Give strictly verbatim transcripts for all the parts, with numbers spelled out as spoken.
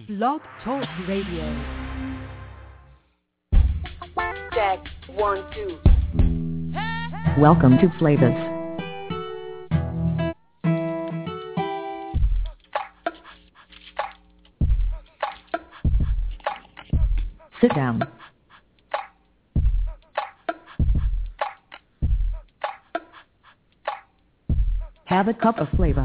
Blog Talk Radio. Check, one, two. Welcome to Flavas. Sit down. Have a cup of flavor.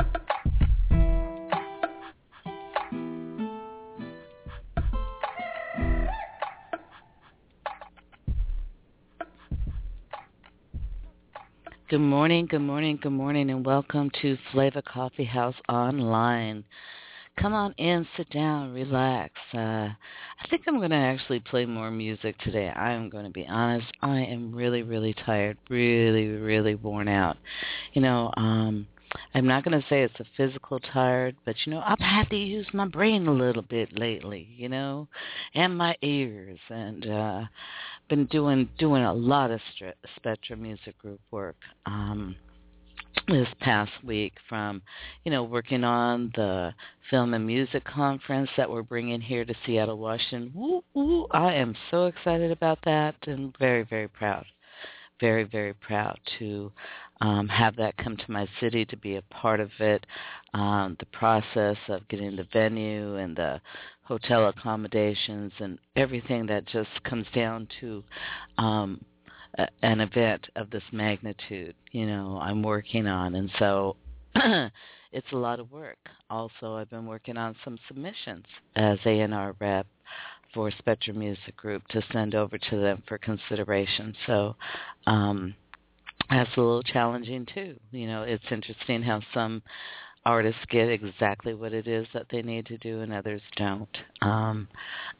Good morning, good morning, good morning, and welcome to Flavor Coffee House Online. Come on in, sit down, relax. Uh, I think I'm going to actually play more music today. I am going to be honest. I am really, really tired, really, really worn out. You know, um, I'm not going to say it's a physical tired, but, you know, I've had to use my brain a little bit lately, you know, and my ears, and uh, been doing doing a lot of St- Spectrum Music Group work um, this past week, from, you know, working on the film and music conference that we're bringing here to Seattle, Washington. Woo, woo, I am so excited about that and very, very proud. Very, very proud to um, have that come to my city, to be a part of it, um, the process of getting the venue and the hotel accommodations and everything that just comes down to um, a, an event of this magnitude, you know, I'm working on. And so it's a lot of work. Also, I've been working on some submissions as A and R rep for Spectrum Music Group to send over to them for consideration. So um, that's a little challenging too. You know, it's interesting how some artists get exactly what it is that they need to do and others don't. Um,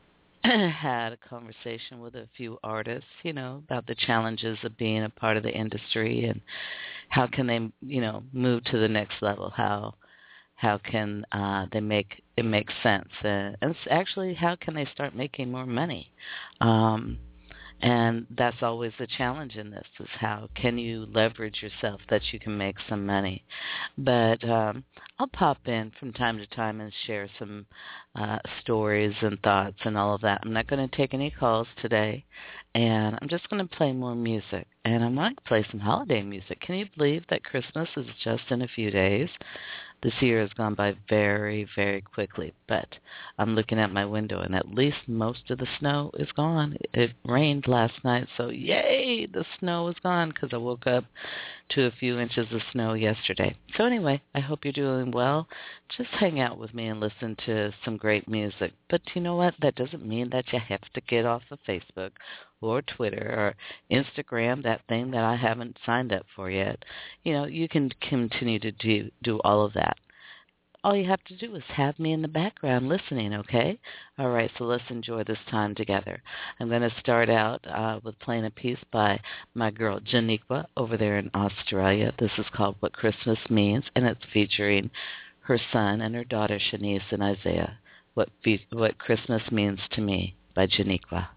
had a conversation with a few artists, you know, about the challenges of being a part of the industry and how can they, you know, move to the next level, how How can uh, they make it make sense? Uh, and actually, how can they start making more money? Um, and that's always the challenge in this, is how can you leverage yourself that you can make some money? But um, I'll pop in from time to time and share some uh, stories and thoughts and all of that. I'm not going to take any calls today, and I'm just going to play more music. And I might play some holiday music. Can you believe that Christmas is just in a few days? This year has gone by very, very quickly, but I'm looking at my window, and at least most of the snow is gone. It rained last night, so yay, the snow is gone, because I woke up to a few inches of snow yesterday. So anyway, I hope you're doing well. Just hang out with me and listen to some great music. But you know what? That doesn't mean that you have to get off of Facebook or Twitter or Instagram, that thing that I haven't signed up for yet. You know, you can continue to do, do all of that. All you have to do is have me in the background listening, okay? All right, so let's enjoy this time together. I'm going to start out uh, with playing a piece by my girl Janiqua over there in Australia. This is called What Christmas Means, and it's featuring her son and her daughter Shanice and Isaiah. What, fe- what Christmas Means to Me by Janiqua.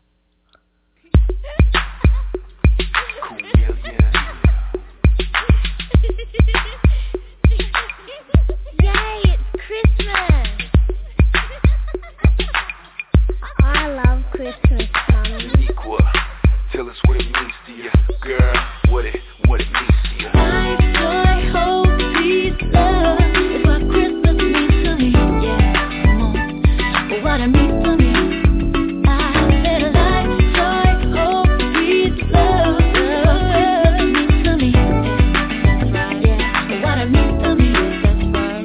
Christmas, Mama. Equal. Tell us what it means to you, girl. What it, what it means to you. Life, joy, hope, peace, love is what Christmas means to me. Yeah, come on. What it means to me. I said life, joy, hope, peace, love is what Christmas means to me. That's right, yeah. What it means to me. That's right.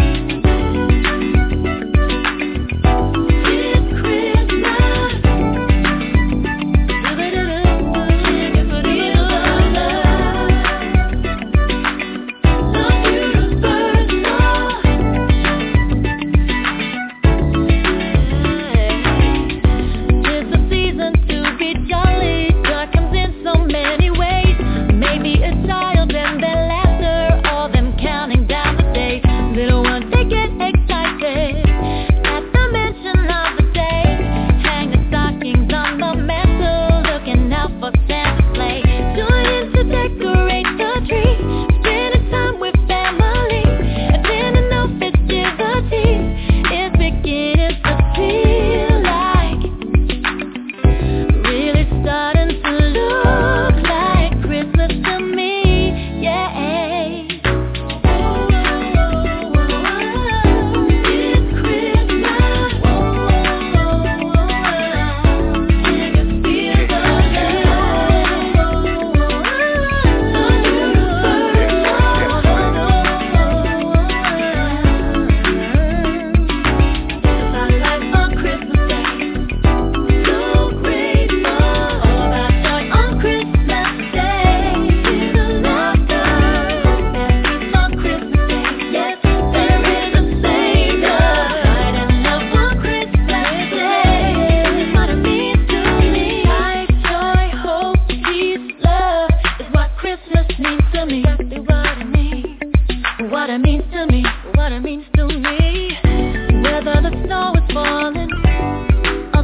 It's Christmas.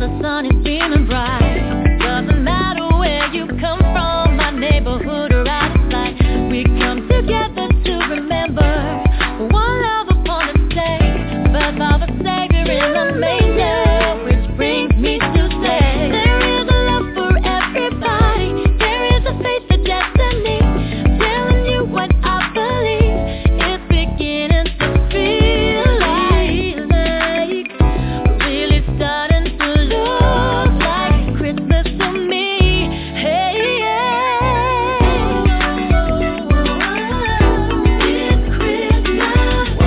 the sun is beaming bright. Doesn't matter where you come from, my neighborhood or out of sight. We come together to remember one love upon the stage, birth of a Savior in the manger, which brings me to say there is a love for everybody. There is a faith for destiny. Telling you what I believe, it's beginning to feel like, like really starting to look like Christmas to me. Hey, yeah. It's Christmas.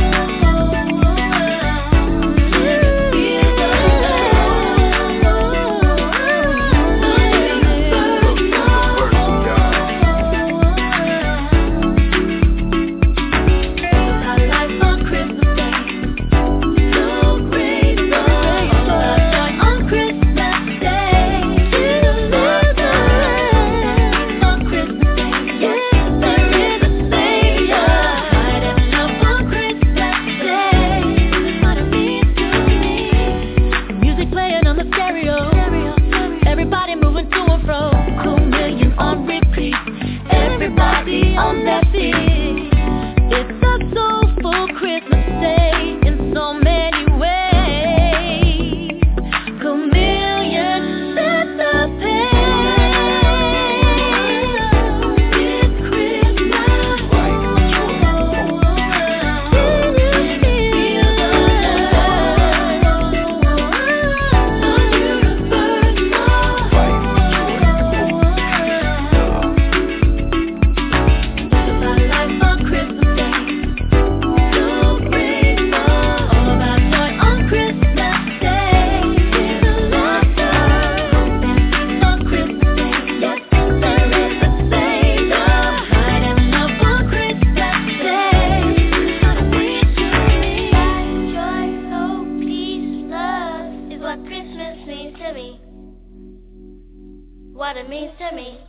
Music playing on the stereo, everybody moving to and fro. Cool million on repeat, everybody on their feet. It's a soulful Christmas day in so many ways. Cool million set the pace. It's Christmas. What it means to me.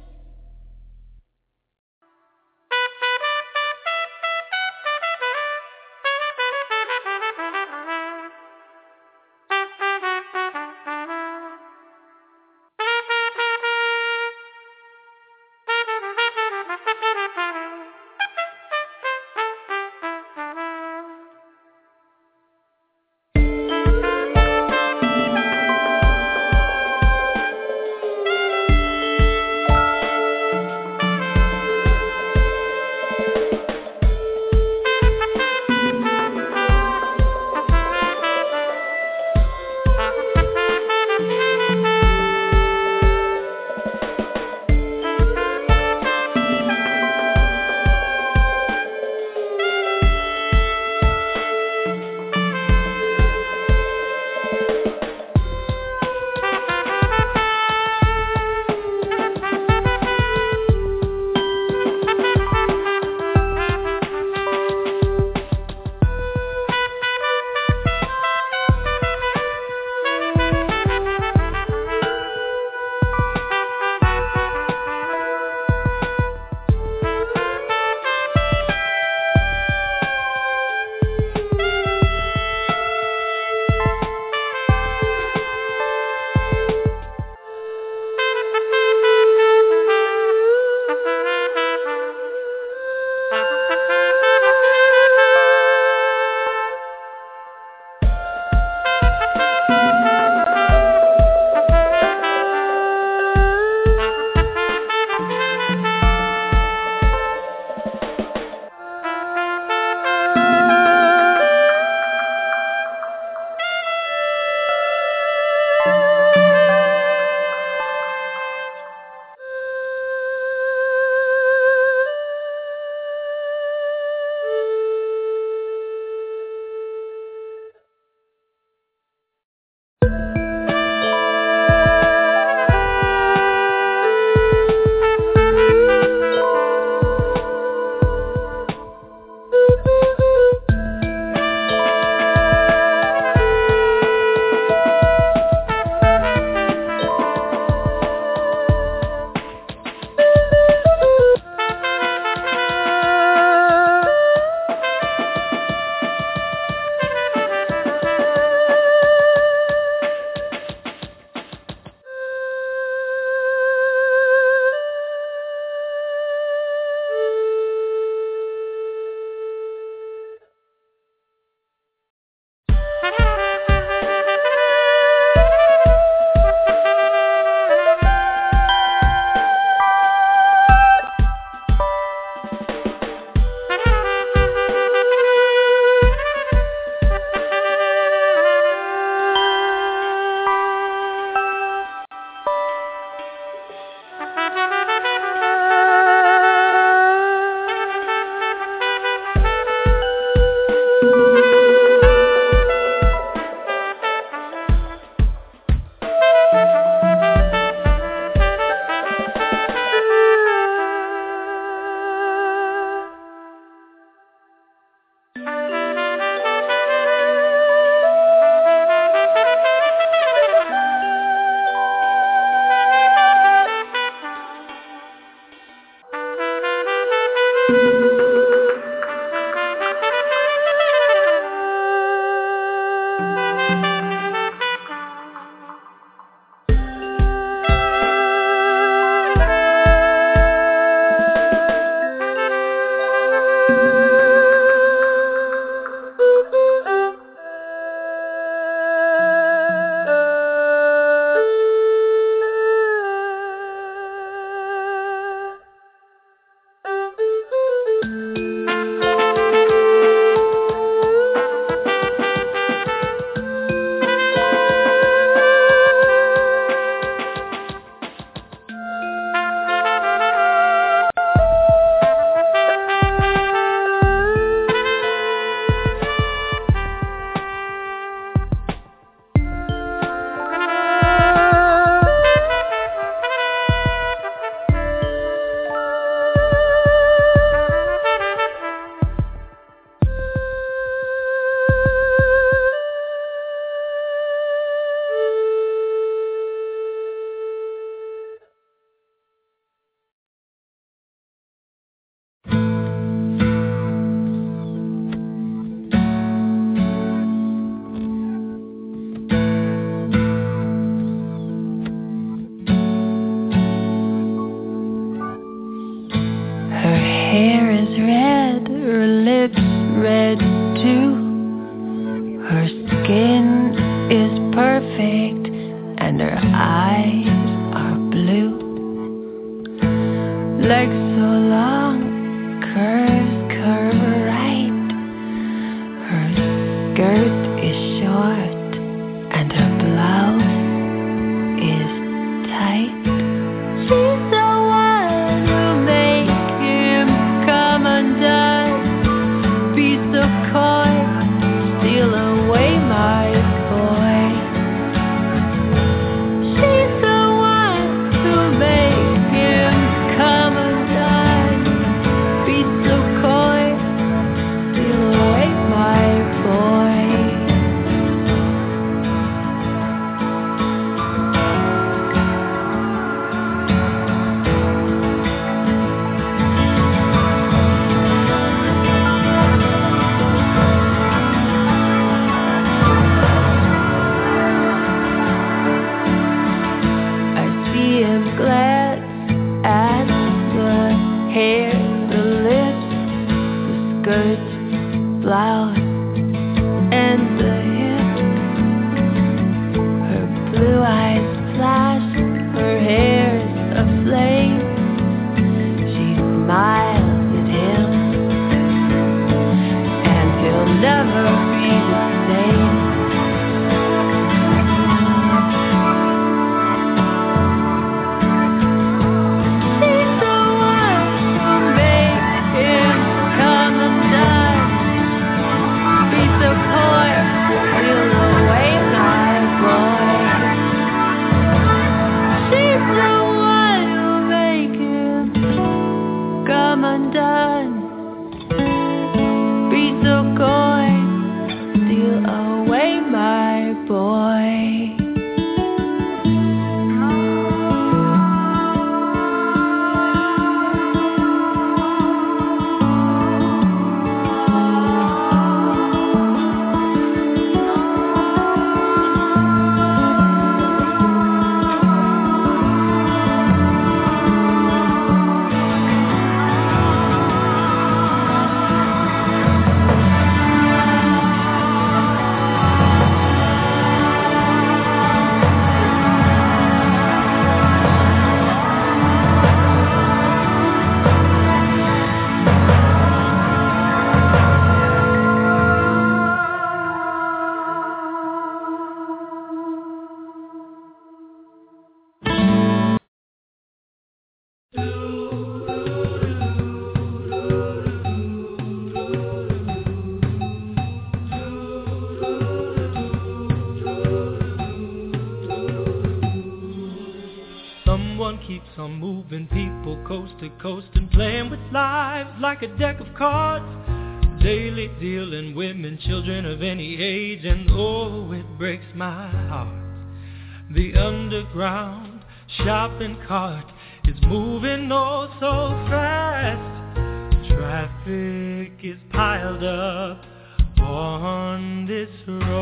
keeps on moving people coast to coast and playing with lives like a deck of cards. Daily dealing women, children of any age, and oh, it breaks my heart. The underground shopping cart is moving oh so fast. Traffic is piled up on this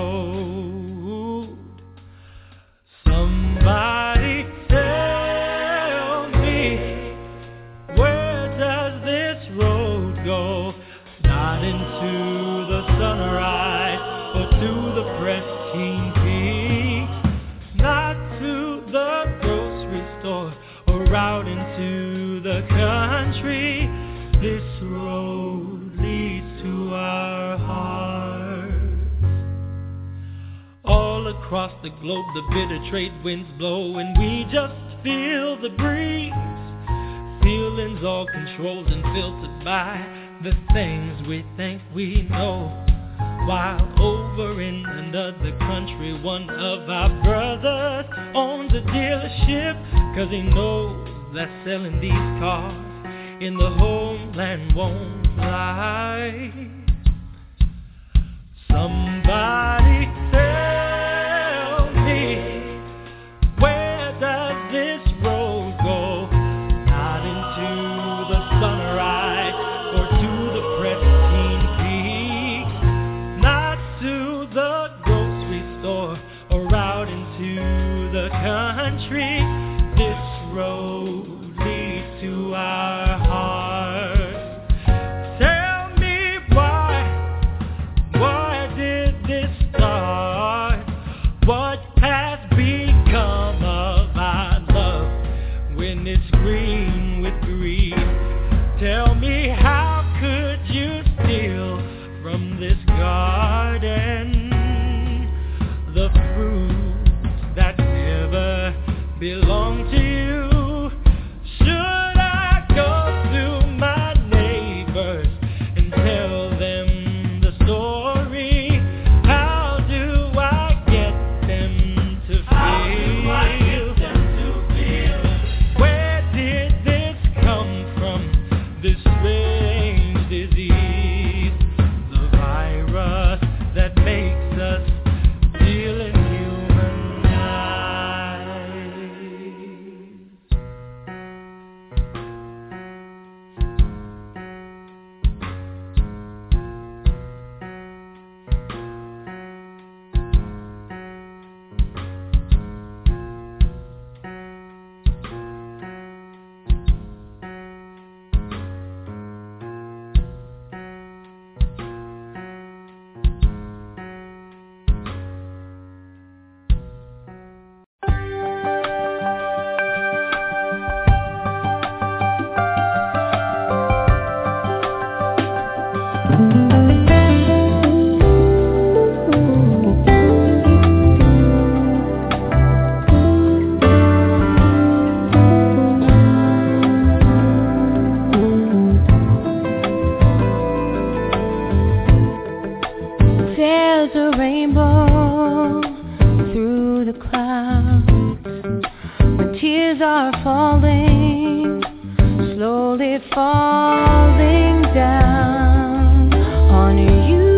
road. Somebody tell me, where does this road go? Not into the sunrise or to the pristine peaks, not to the grocery store or out into the country. This road leads to our hearts. All across the globe the bitter trade winds blow, and we just feel the breeze. Feelings all controlled and filtered by the things we think we know. While over in another country, one of our brothers owns a dealership, 'cause he knows that selling these cars in the homeland won't fly. Somebody tell me, where does this road go? Not into the sunrise or to the pristine peaks, not to the grocery store or out into the country. This road leads to our hearts. Tell me why, why did this start? What has become of our love when it's green with greed? Tell me, how could you steal from this garden the fruit that never belonged to you? Should I go to my neighbors and tell them the story? How do I get them to feel? Where did this come from, this strange disease? The virus that makes us deal in human lives. There's a rainbow through the clouds, when tears are falling, slowly falling down on you.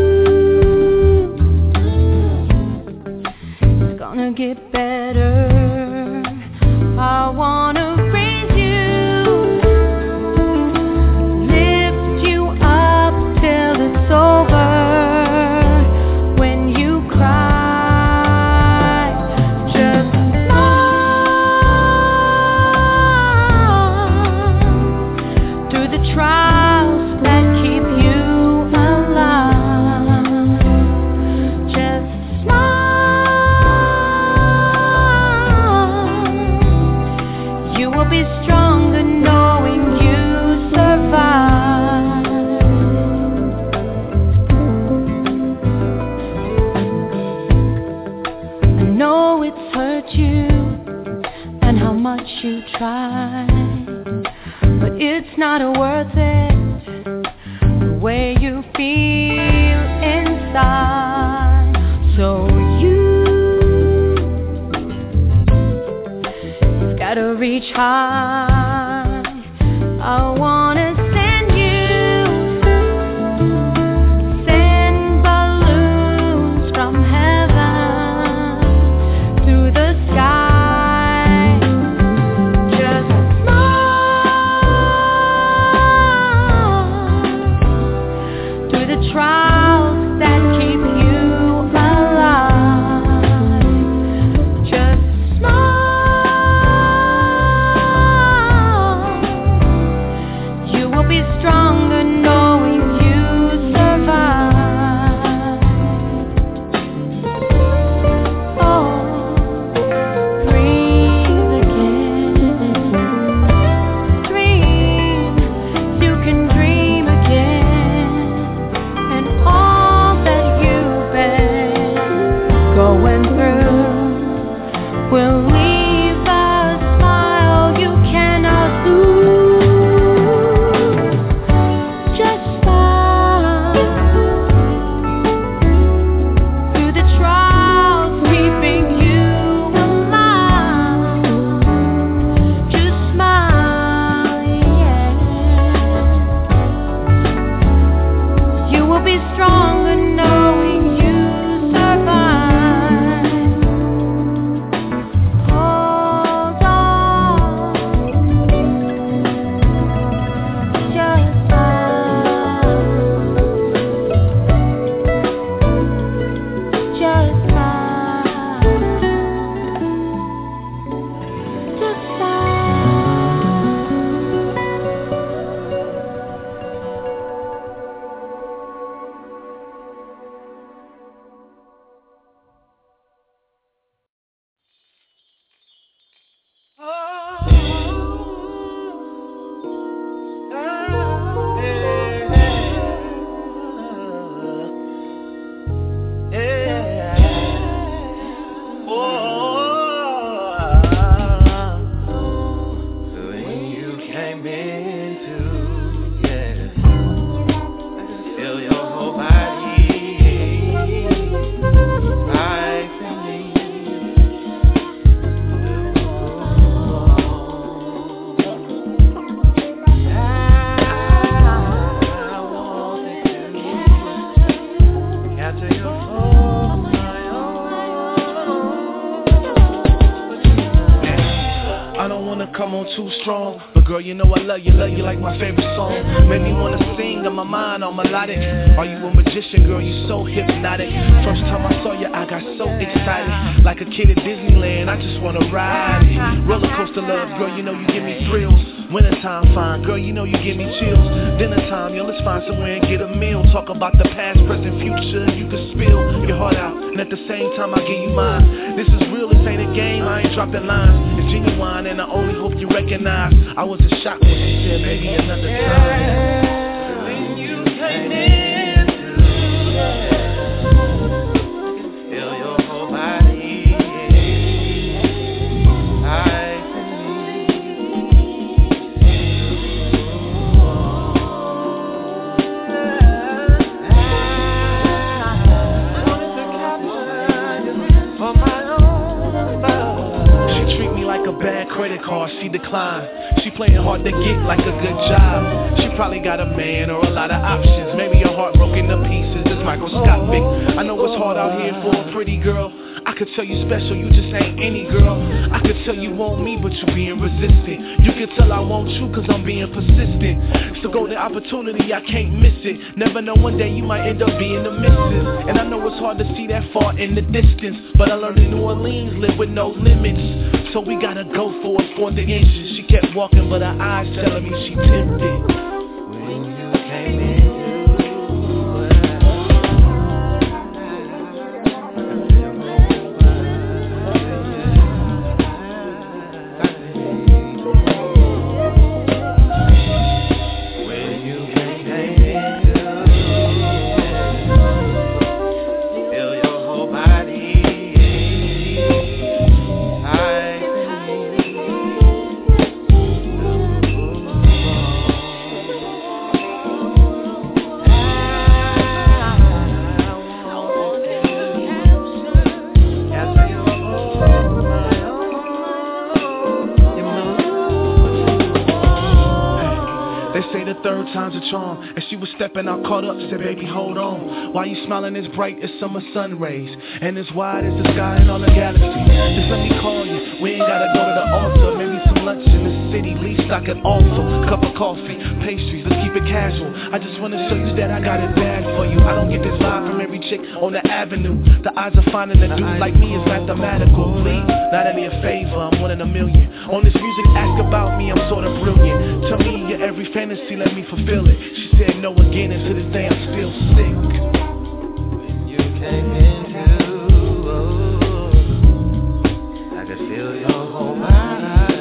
It's gonna get better. I wanna raise you, lift you up till it's over. When you cry, just smile through the trials that keep you alive. Just smile. You will be stronger knowing you survive. I know it's hurt you and how much you tried, but it's not worth it, the way you feel inside. So you, it's gotta reach high. I wanna send you, send balloons from heaven to the sky. Just smile through the trials that keep you alive. Just smile. You will be stronger knowing you survived. Oh, breathe again. Dream, you can dream again. And all that you've been going through will leave a smile you cannot lose. Just smile through the trials keeping you alive. Just smile, yeah. You will be stronger knowing you survived. Hold on, just smile, just smile, just When you came into, yeah, feel your whole body, life in me. I wanted to capture your soul, my own. I don't wanna come on too strong, but girl, you know I love you, love you like my favorite song. Made me wanna sing on my mind, on melodic. Are you a magician, girl? You so hypnotic. First time I saw you, I got so excited. Like a kid at Disneyland, I just wanna ride it. Roller coaster love, girl, you know you give me thrills. Wintertime fine, girl, you know you give me chills. Dinner time, yo, let's find somewhere and get a meal. Talk about the past, present, future, you can spill your heart out, and at the same time I give you mine. This is real, this ain't a game, I ain't dropping lines. It's genuine, and I only hope you recognize I was in shock when you said, baby, another time. When you came into, feel your whole body, life in me. I wanted to capture you for my own love. She treat me like a bad credit card, she declined. She playing hard to get like a good job. She probably got a man or a lot of options. Maybe her heart broken to pieces is microscopic. I know it's hard out here for a pretty girl. I could tell you special, you just ain't any girl. I could tell you want me, but you being resistant. You could tell I want you, cause I'm being persistent. It's a golden opportunity, I can't miss it. Never know, one day you might end up being the missus. And I know it's hard to see that far in the distance, but I learned in New Orleans, live with no limits. So we gotta go for it for the inches. She kept walking, but her eyes telling me she tempted. When you came into, feel your whole body, life in me. third time's a charm. As she was stepping out, caught up, said, baby, hold on. Why you smiling as bright as summer sun rays, and as wide as the sky and all the galaxies? Just let me call you, we ain't gotta go to the altar. Maybe some lunch in the city, least I could offer. Cup of coffee, pastries, let's keep it casual. I just wanna show you that I got it bad for you. I don't get this vibe from every chick on the avenue. The odds of finding a dude like me is mathematical. Please, not any a favor, I'm one in a million. On this music, ask about me, I'm sorta brilliant. Tell me your every fantasy, let me fulfill it. She said no again, and to this day I'm still sick. When you came into, oh, I could feel your whole body.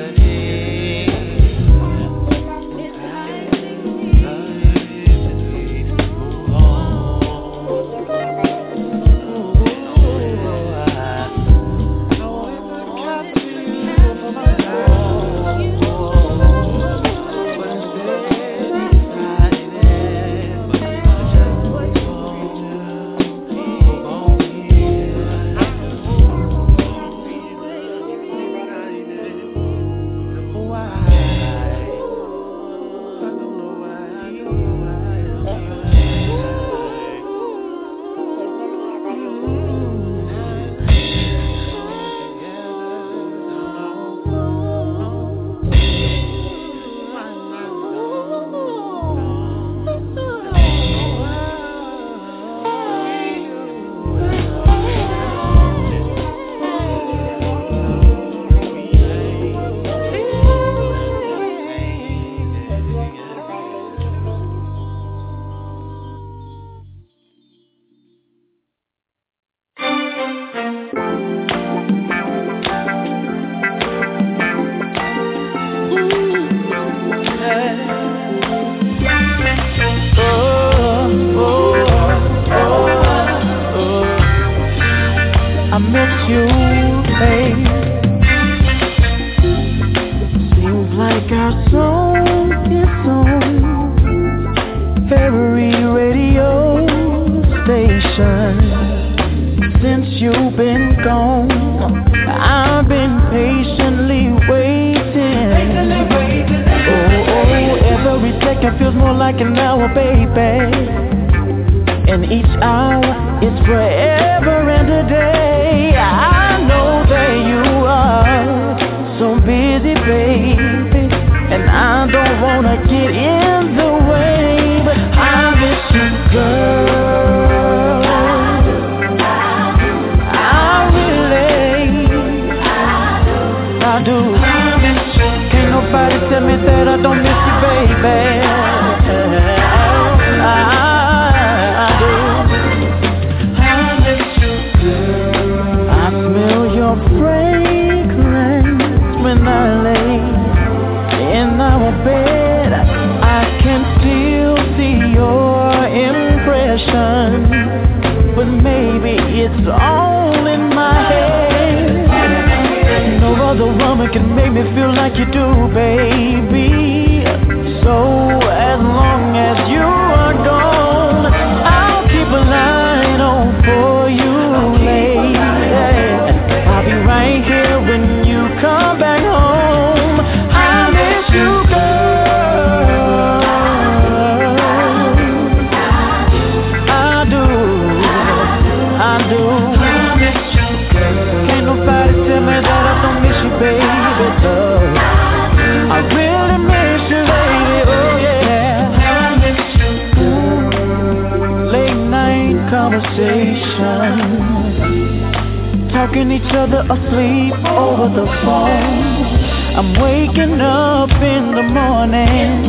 Talking each other asleep over the phone. I'm waking up in the morning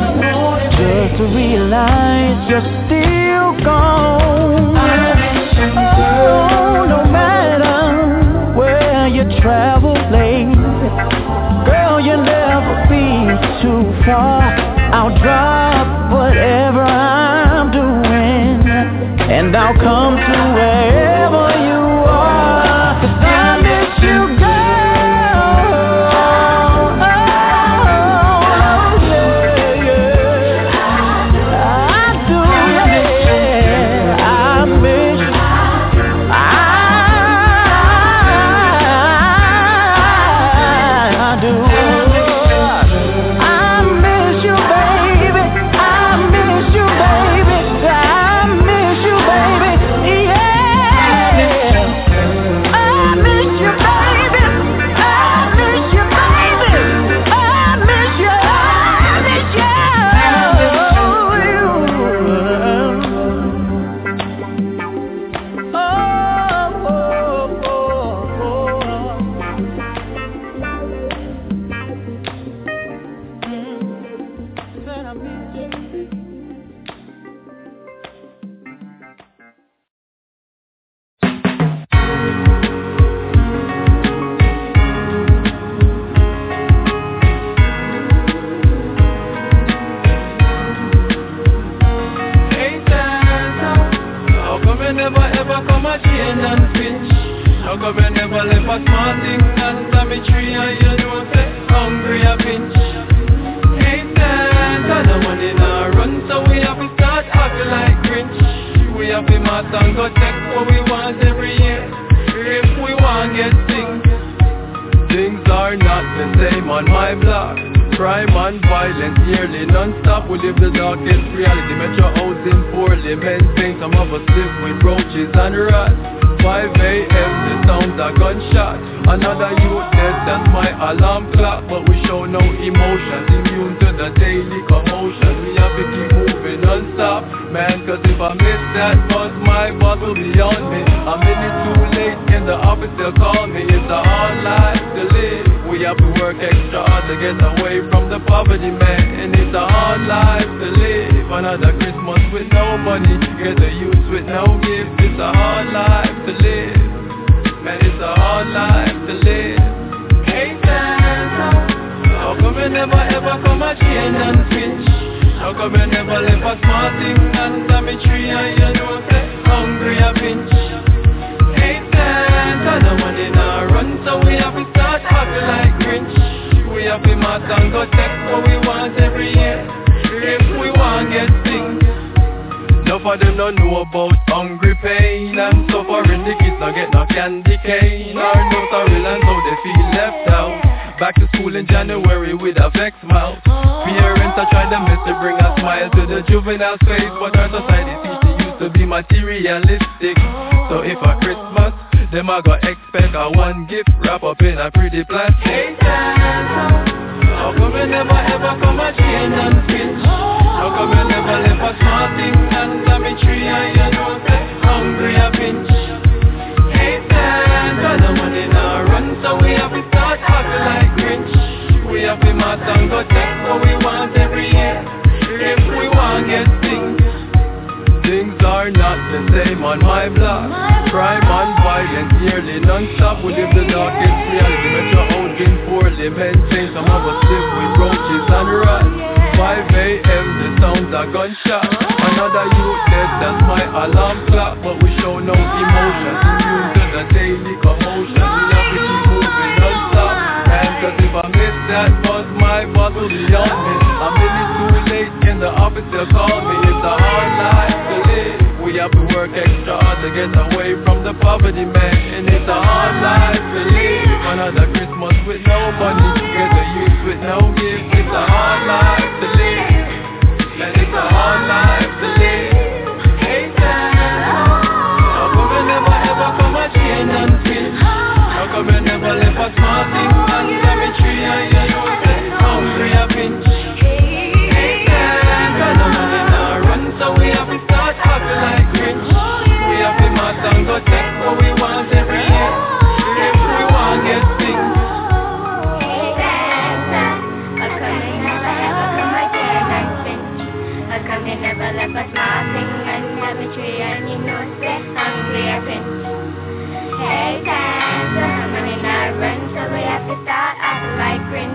just to realize you're still gone. Oh, no matter where you travel late, girl, you'll never be too far. I'll drop whatever I'm doing and I'll come to wherever you are. 'Cause I miss you, girl. Oh, yeah, yeah. I do, yeah. I miss you. I, I do. I miss you, baby. I and you know say hungry a pinch. Hey Santa, the money now run, so we have to start acting like Grinch. We have to mass and go take what we want every year. If we want get things, things are not the same on my block. Crime and violence yearly non-stop. We live the darkest reality. Metro housing poorly maintained. Some of us live with roaches and rats. five a.m. the sounds are gunshot. Another youth dead, that's my alarm clock. But we show no emotions, immune to the daily commotion. We have to keep moving non-stop, man, cause if I miss that bus, my boss will be on me. A minute too late in the office, they'll call me. It's a hard life to live. We have to work extra hard to get away from the poverty, man. And it's a hard life to live. Another Christmas with no money, get the youth with no gifts. It's a hard life to live, man, it's a hard life to live. Hey Santa, how come you never ever come a chain and pinch? How come you never left a small thing under me tree and you know say hungry a pinch? Hey Santa, the money now run, so we have to start acting like Grinch. We have to mass and go take what we want every year. If we want get things, enough of them don't know about hungry pain and suffering. The kids don't get no candy cane or no sorrel, and so they feel left out. Back to school in January with a vexed mouth. Parents are trying their best to bring a smile to the juvenile's face, but our society teach they used to be materialistic. So if a Christmas, them a go expect a one gift wrap up in a pretty plastic. Hey Santa, how come you never ever come a chain and pinch? How come you never left a small thing under me tree and you know say hungry a pinch? Hey Santa, the money now run, so we have to start acting like Grinch. We have to mass and go take what we want every year. If we want get things, things are not the same on my block. Crime and violence yearly non-stop. We live the darkest reality. Metro housing poorly maintained. Some of us live with roaches and rats. five a.m. the sounds are gunshot. Another youth dead, that's my alarm clock. But we show no emotion, immune to the daily commotion. We have to keep moving non-stop, man, cause if I miss that bus, my boss will be on me. A minute too late in the office, they'll call me. It's a hard life to live. We have to work extra hard to get away from the poverty, man. And it's a hard life to live. Another Christmas with no money, get the youth with no gift. It's a hard life to live, man, it's a hard life to live. Hey Santa, how come you never ever come a chain and pinch? How come you never left a small thing under me tree and you know say hungry a pinch? Hey Santa, the money now run, so we have to start acting like Grinch. We have to mass and go take what we want every year. If we want get things. Hey Santa, how come you never ever come a chain and pinch? How come you never left a small thing under the tree and you know say hungry a pinch? Hey Santa, the money not run, so we have to start acting like Grinch.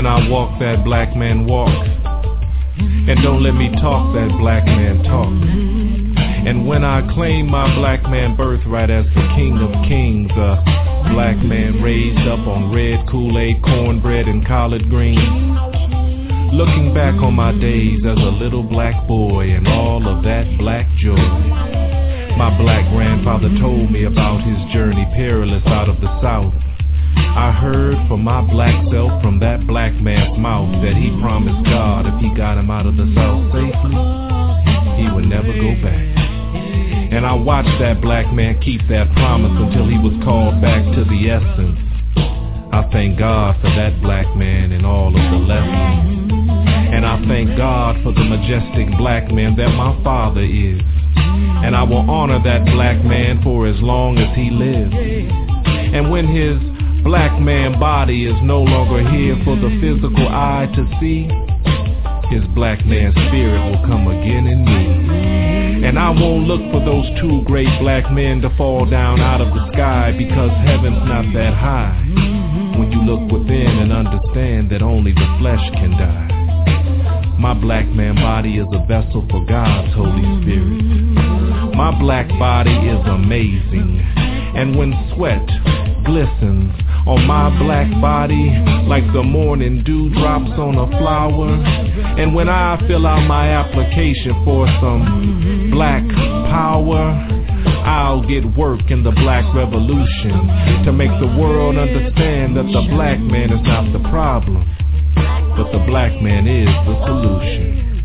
I walk that black man walk. And don't let me talk that black man talk. And when I claim my black man birthright as the king of kings, a black man raised up on red Kool-Aid, cornbread, and collard greens, looking back on my days as a little black boy and all of that black joy. My black grandfather told me about his journey perilous out of the South. I heard from my black self from that black man's mouth that he promised God if he got him out of the South safely, he would never go back. And I watched that black man keep that promise until he was called back to the essence. I thank God for that black man and all of the lessons. And I thank God for the majestic black man that my father is. And I will honor that black man for as long as he lives. And when his black man body is no longer here for the physical eye to see, his black man spirit will come again in me. And I won't look for those two great black men to fall down out of the sky, because heaven's not that high when you look within and understand that only the flesh can die. My black man body is a vessel for God's Holy Spirit. My black body is amazing, and when sweat glistens on my black body like the morning dew drops on a flower, and when I fill out my application for some black power, I'll get work in the black revolution to make the world understand that the black man is not the problem, but the black man is the solution.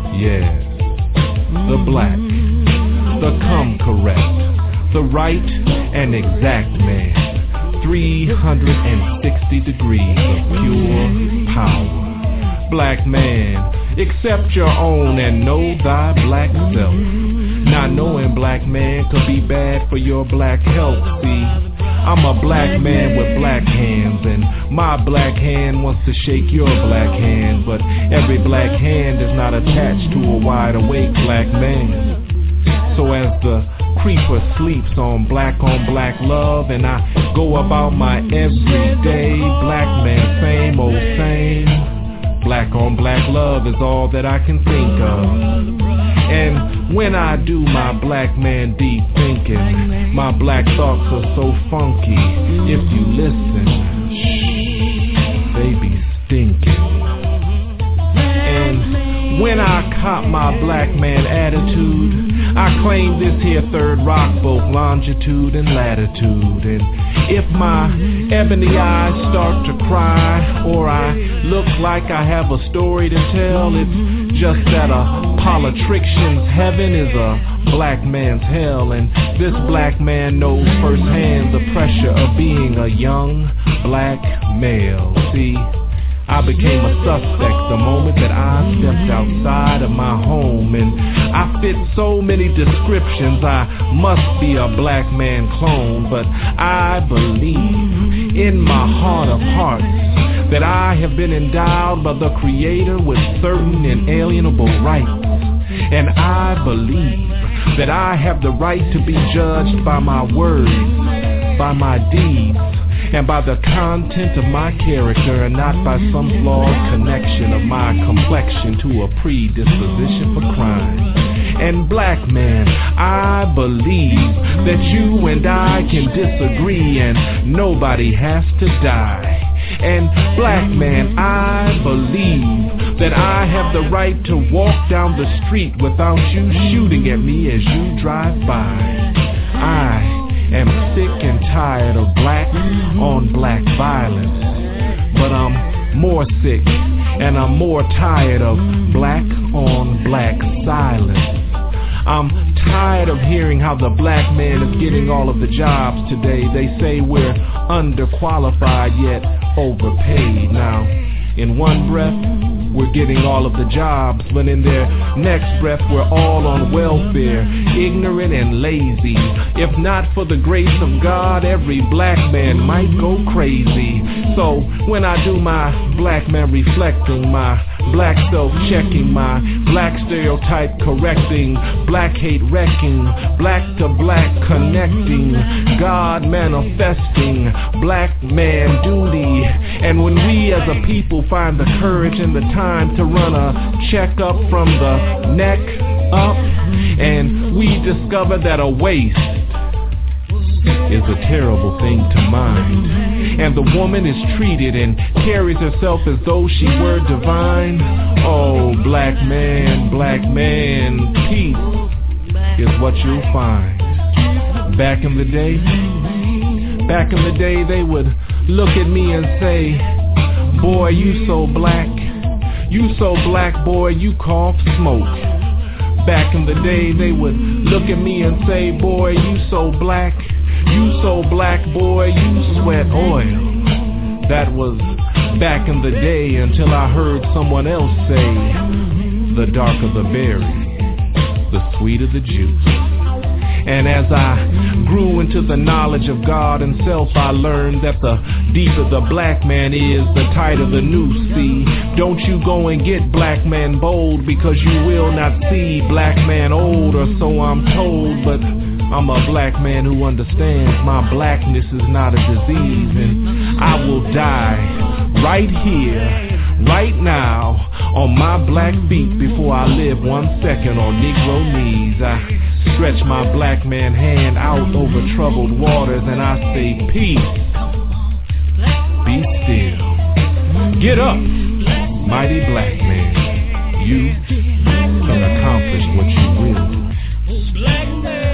Yeah, the black, the come correct, the right and exact man. three hundred sixty degrees of pure power. Black man, accept your own and know thy black self. Not knowing black man could be bad for your black health. See, I'm a black man with black hands, and my black hand wants to shake your black hand, but every black hand is not attached to a wide awake black man. So as the creeper sleeps on black on black love, and I go about my everyday black man, same old same. Black on black love is all that I can think of. And when I do my black man deep thinking, my black thoughts are so funky. If you listen, shh, they be stinking. And when I cop my black man attitude, I claim this here third rock, both longitude and latitude. And if my ebony eyes start to cry, or I look like I have a story to tell, it's just that a politrician's heaven is a black man's hell. And this black man knows firsthand the pressure of being a young black male. See, I became a suspect the moment that I stepped outside of my home, and I fit so many descriptions. I must be a black man clone, but I believe in my heart of hearts that I have been endowed by the Creator with certain inalienable rights, and I believe that I have the right to be judged by my words, by my deeds, and by the content of my character, and not by some flawed connection of my complexion to a predisposition for crime. And black man, I believe that you and I can disagree and nobody has to die. And black man, I believe that I have the right to walk down the street without you shooting at me as you drive by. I am sick and tired of black on black violence, but I'm more sick and I'm more tired of black on black silence. I'm tired of hearing how the black man is getting all of the jobs today. They say we're underqualified yet overpaid. Now, in one breath, we're getting all of the jobs, but in their next breath, we're all on welfare, ignorant and lazy. If not for the grace of God, every black man might go crazy. So when I do my black man reflecting, my black self-checking, my black stereotype correcting, black hate wrecking, black to black connecting, God manifesting, black man duty. And when we as a people find the courage and the time to run a checkup from the neck up, and we discover that a waist is a terrible thing to mind, and the woman is treated and carries herself as though she were divine. Oh, black man, black man, peace is what you'll find. Back in the day, back in the day, they would look at me and say, boy, you so black, you so black, boy, you cough smoke. Back in the day, they would look at me and say, boy, you so black, you so black, boy, you sweat oil. That was back in the day, until I heard someone else say, the darker the berry, the sweeter the juice. And as I grew into the knowledge of God and self, I learned that the deeper the black man is, the tighter the noose. See, don't you go and get black man bold, because you will not see black man old, or so I'm told. But I'm a black man who understands my blackness is not a disease, and I will die right here, right now, on my black feet before I live one second on Negro knees. I stretch my black man hand out over troubled waters, and I say, peace, be still. Get up, mighty black man. You can accomplish what you will. Black man.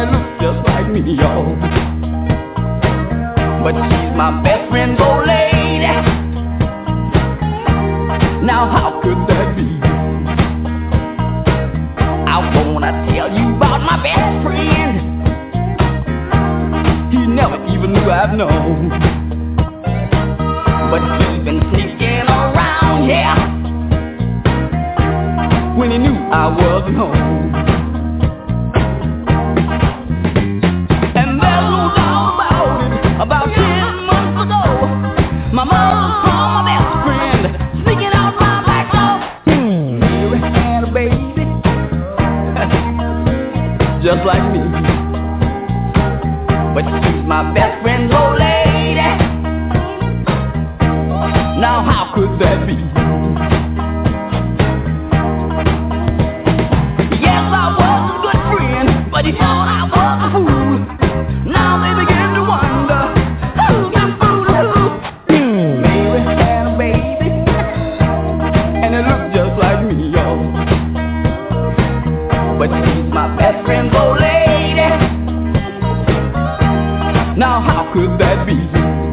But she's my best friend's old lady. even knew I've known. But he's been sneaking around here when he knew I wasn't home. And there's no doubt about it, about ten months ago, my mother saw my best friend sneaking out my back door. Mary had a baby, just like me. But she's my best friend's old lady. Now how could that be? Yes, I was a good friend, but he thought I was a fool. Now they begin to wonder who's the fool of who. Mary had a baby, and it looked just like me, y'all. But she's my best friend's old lady. Now how could that be?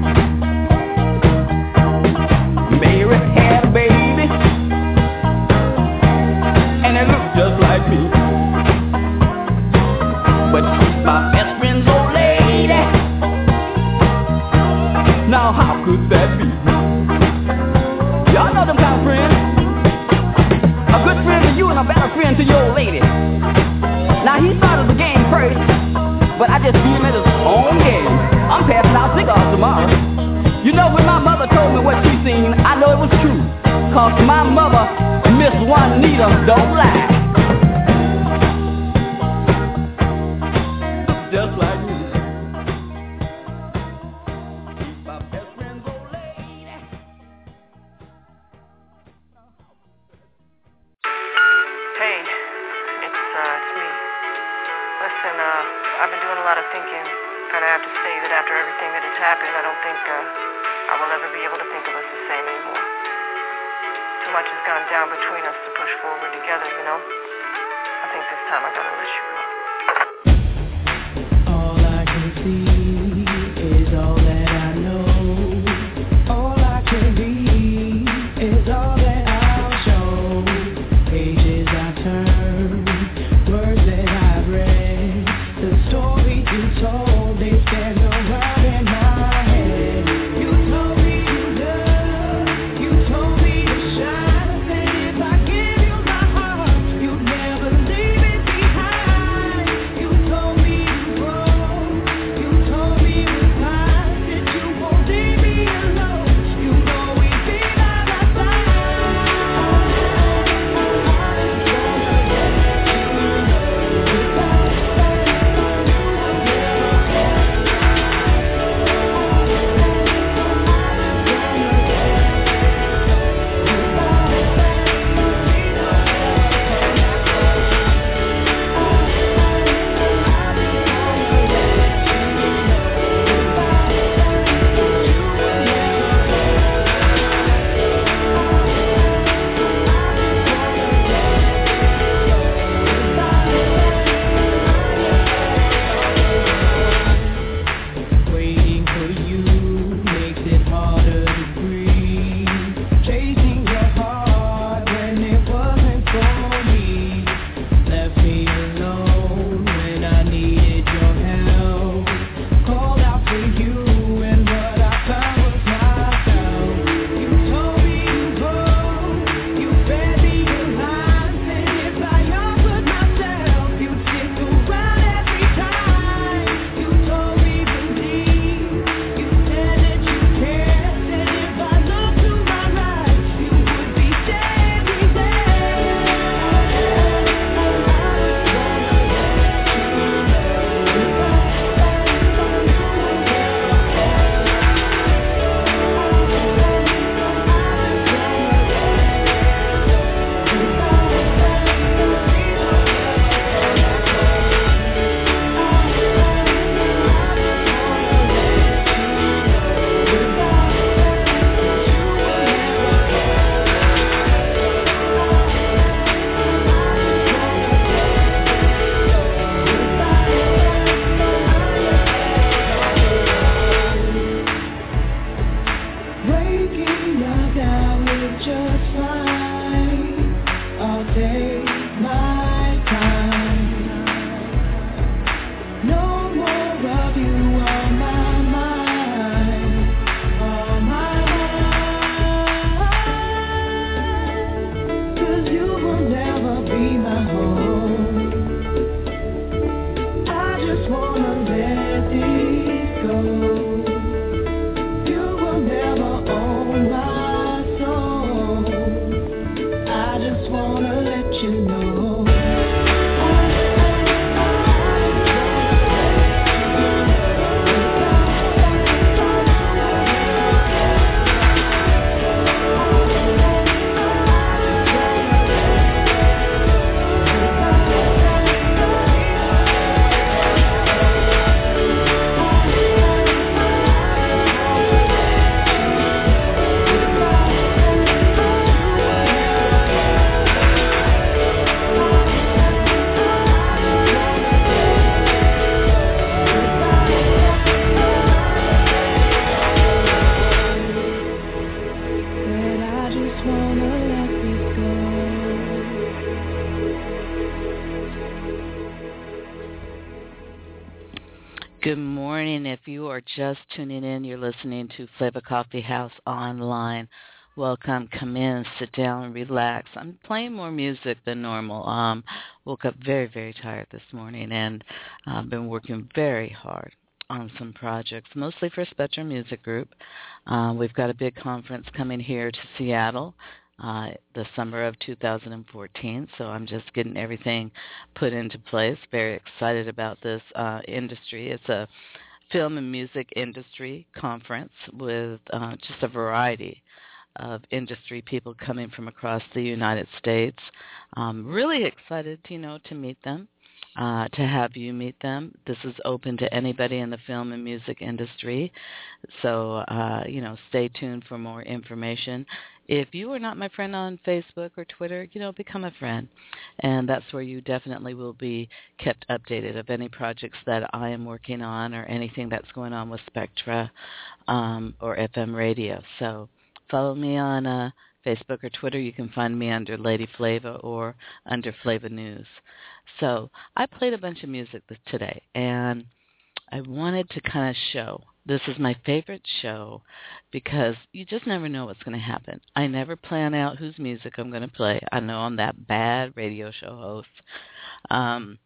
Mary had a baby, and it looked just like me. But she's my best friend's old lady. Now how could that be? Y'all know them kind of friends. A good friend to you and a better friend to your old lady. Now he started the game first, but I just see him at his own game. I'm passing out cigars tomorrow. You know, when my mother told me what she seen, I know it was true. Cause my mother, Miss Juanita, don't lie. Just like me. She's my best friend's old lady. Hey, it's, uh, it's me. Listen, uh, I've been doing a lot of thinking. And I have to say that after everything that has happened, I don't think uh, I will ever be able to think of us the same anymore. Too much has gone down between us to push forward together, you know? I think this time I gotta let you go. All I can see is all that I know. All I can be is all that I'll show. Pages I turn, words that I've read, the stories you told. Good morning. If you are just tuning in, you're listening to Flavor Coffee House Online. Welcome. Come in, sit down, relax. I'm playing more music than normal. Um, woke up very, very tired this morning, and I've uh, been working very hard on some projects, mostly for Spectrum Music Group. Uh, we've got a big conference coming here to Seattle uh, the summer of two thousand fourteen, so I'm just getting everything put into place. Very excited about this uh, industry. It's a film and music industry conference with uh, just a variety of industry people coming from across the United States. Um, really excited, you know, to meet them. Uh, to have you meet them. This is open to anybody in the film and music industry. So, uh, you know, stay tuned for more information. If you are not my friend on Facebook or Twitter, you know, become a friend. And that's where you definitely will be kept updated of any projects that I am working on or anything that's going on with Spectra um, or F M radio. So follow me on uh, Facebook or Twitter. You can find me under Lady Flava or under Flava News. So I played a bunch of music today, and I wanted to kind of show. This is my favorite show because you just never know what's going to happen. I never plan out whose music I'm going to play. I know I'm that bad radio show host. Um,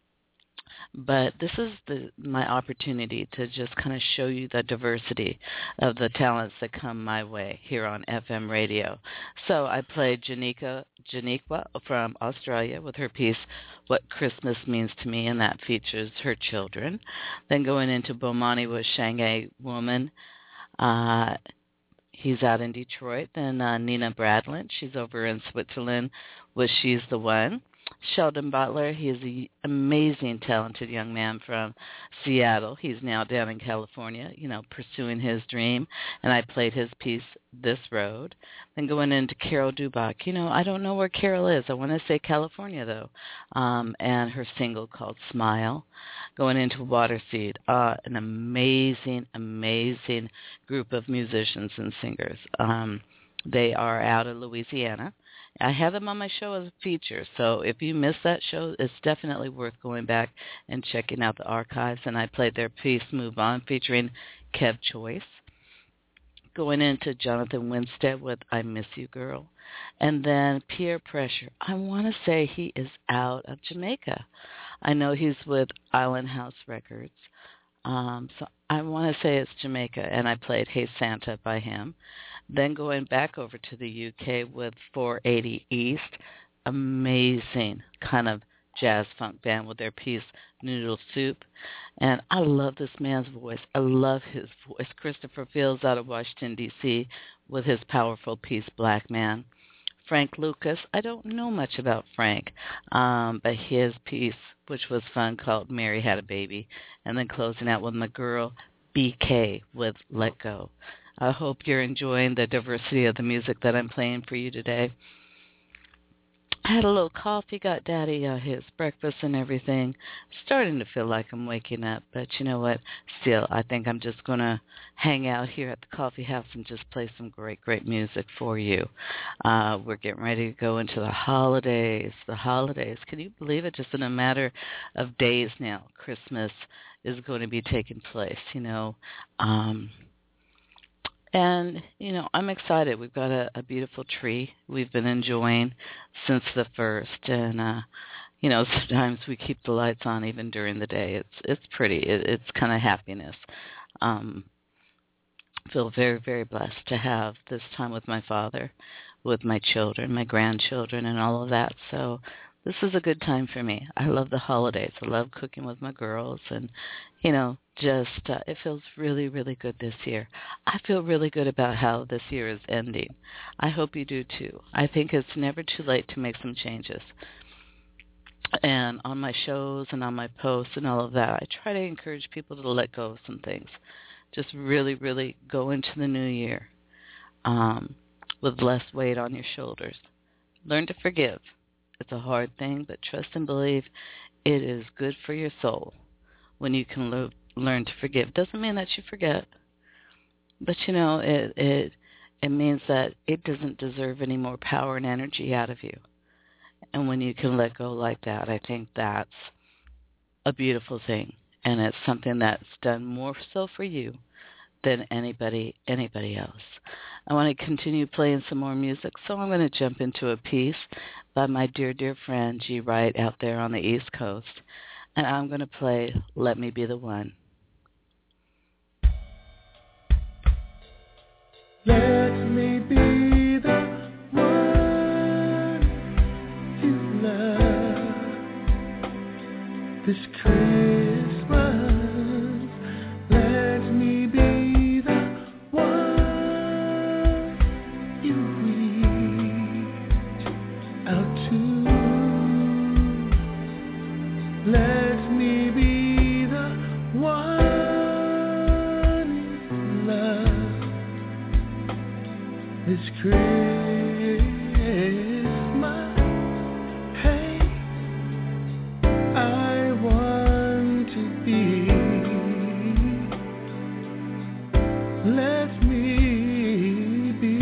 But this is the, my opportunity to just kind of show you the diversity of the talents that come my way here on F M radio. So I played Janika Janiqua from Australia with her piece, What Christmas Means to Me, and that features her children. Then going into Bomani with Shanghai Woman. Uh, he's out in Detroit. Then uh, Nina Bradland, she's over in Switzerland with She's the One. Sheldon Butler, he is an amazing, talented young man from Seattle. He's now down in California, you know, pursuing his dream. And I played his piece, This Road. Then going into Carol Dubach. You know, I don't know where Carol is. I want to say California, though. Um, and her single called Smile. Going into Waterseed, uh, an amazing, amazing group of musicians and singers. Um, they are out of Louisiana. I have them on my show as a feature, so if you missed that show, it's definitely worth going back and checking out the archives. And I played their piece, Move On, featuring Kev Choice. Going into Jonathan Winstead with I Miss You, Girl. And then Peer Pressure. I want to say he is out of Jamaica. I know he's with Island House Records. Um, so I want to say it's Jamaica, and I played Hey Santa by him. Then going back over to the U K with four eighty East, amazing kind of jazz funk band with their piece Noodle Soup. And I love this man's voice. I love his voice. Christopher Fields out of Washington, D C with his powerful piece Black Man. Frank Lucas, I don't know much about Frank, um, but his piece, which was fun, called Mary Had a Baby. And then closing out with my girl B K with Let Go. I hope you're enjoying the diversity of the music that I'm playing for you today. I had a little coffee, got Daddy uh, his breakfast and everything. Starting to feel like I'm waking up, but you know what? Still, I think I'm just going to hang out here at the coffee house and just play some great, great music for you. Uh, we're getting ready to go into the holidays. The holidays. Can you believe it? Just in a matter of days now, Christmas is going to be taking place, you know. Um And, you know, I'm excited. We've got a, a beautiful tree we've been enjoying since the first. And, uh, you know, sometimes we keep the lights on even during the day. It's it's pretty. It, it's kind of happiness. Um, feel very, very blessed to have this time with my father, with my children, my grandchildren, and all of that. So this is a good time for me. I love the holidays. I love cooking with my girls, and, you know, just uh, it feels really, really good this year. I feel really good about how this year is ending. I hope you do too. I think it's never too late to make some changes. And on my shows and on my posts and all of that, I try to encourage people to let go of some things. Just really, really go into the new year um, with less weight on your shoulders. Learn to forgive. It's a hard thing, but trust and believe it is good for your soul when you can lo- learn to forgive. Doesn't mean that you forget, but you know, it it it means that it doesn't deserve any more power and energy out of you. And when you can let go like that, I think that's a beautiful thing. and it's something that's done more so for you than anybody anybody else. I want to continue playing some more music, so I'm going to jump into a piece by my dear, dear friend G. Wright out there on the East Coast, and I'm going to play Let Me Be the One. Let me be the one you love this Christmas. Let me be the one you reach out to. Let me be the one you love this Christmas. Hey, I want to be. Let me be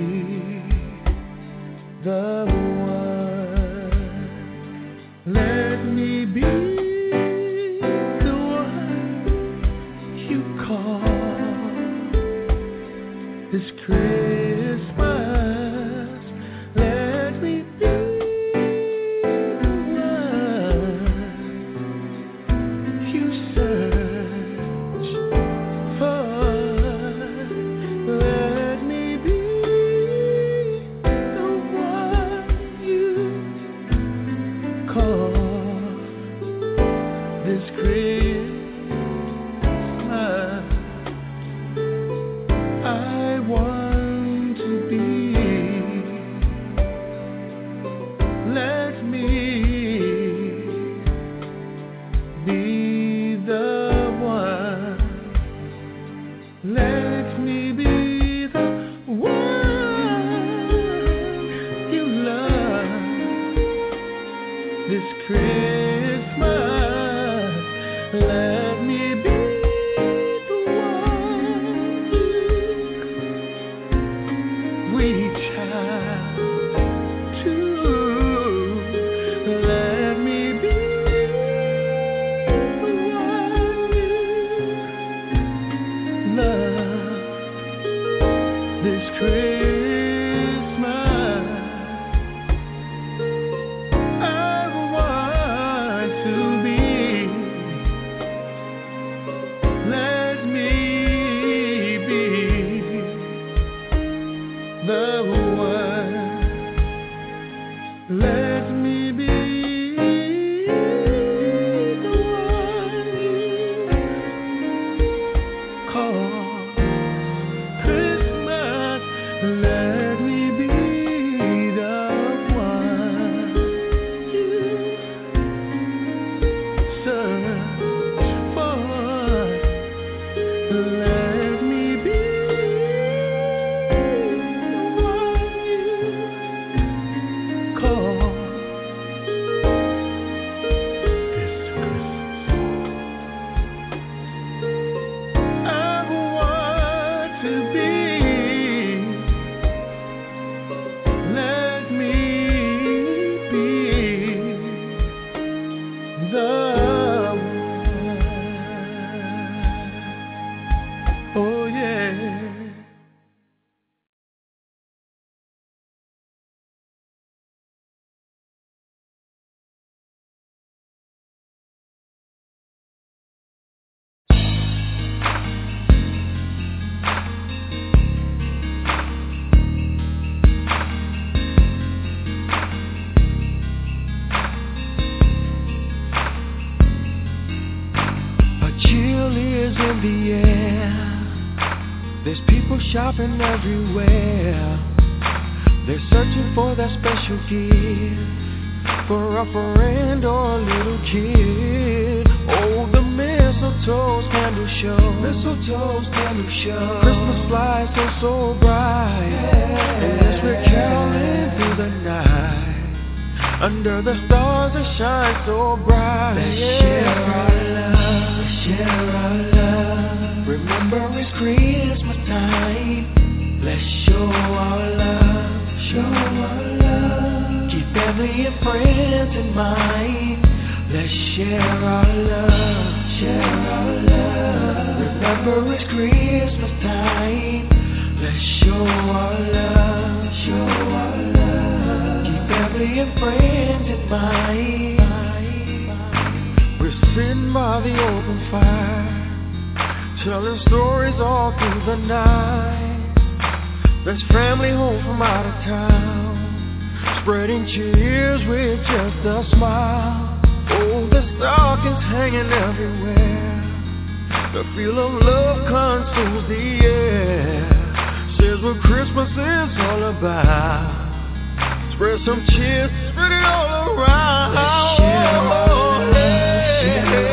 the one. Let me be the one you call this Christmas. Let me be the one you search for. Let me be the one you call this Christmas. I want to be. Let me be the one. Let me be the one you love this Christmas. Let me be the one you reach out to. Let me be the one you love this Christmas. I want to be. Let me be the one. Let me be the one you call Christmas. Let me be the one you search for. Let me be the one you call this Christmas. I want to be. Let me be the one. Oh yeah. A chill is in the air. There's people shopping everywhere. They're searching for that special gift for a friend or a little kid. Oh, the mistletoe's candle show. Mistletoe's candle show. Christmas lights are so bright. Yeah. And as we're caroling through the night, under the stars that shine so bright. Let's yeah. share our love. Let's share our love. Remember it's Christmas time. Let's show our love. Show our love. Keep family and friends in mind. Let's share our love. share our love. Remember it's Christmas time. Let's show our love, show our love. Keep family and friends in mind. We're sitting by the open fire, telling stories all through the night. There's family home from out of town, spreading cheers with just a smile. Oh, the stockings hanging everywhere. The feel of love consumes the air. Says what Christmas is all about. Spread some cheers, spread it all around. Let's share our love, share our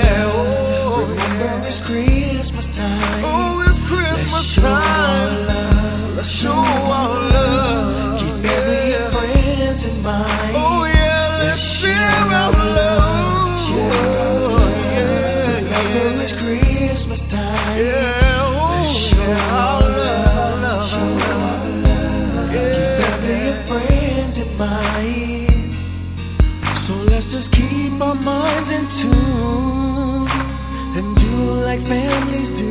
love. Remember it's Christmas time. Oh, it's Christmas time. Let's show our love. Keep family and friends in mind. Oh yeah, let's share our love. Share our love. Remember it's Christmas time. Yeah, oh, let's share our love. Show our love. Keep family and friends in mind. So let's just keep our minds in tune and do like families do.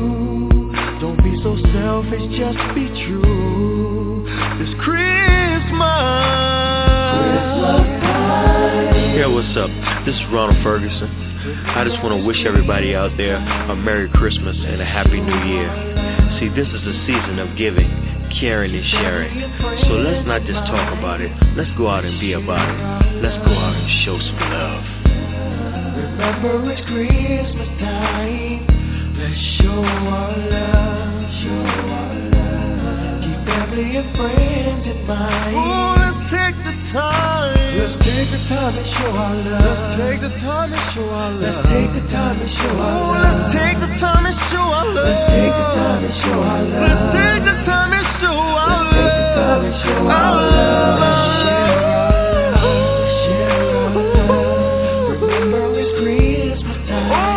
Don't be so selfish, just be true. It's Christmas. Christmas time. Yeah, what's up? This is Ronald Ferguson. I just want to wish everybody out there a Merry Christmas and a Happy New Year. See, this is a season of giving, caring and sharing. So let's not just talk about it. Let's go out and be about it. Let's go out and show some love. Remember it's Christmas time. Let's show our love, show our love. Keep family and friends in mind. Oh, let's take the time. Let's take the time and show our love. Let's take the time and show our love. Let's take the time and show our love. Let's take the time and show our love. Let's take the time and show our love. Let's take the time and show our love. Let's take the time and show our love. Let's share our love. Share our love. Remember it's Christmas time. Oh.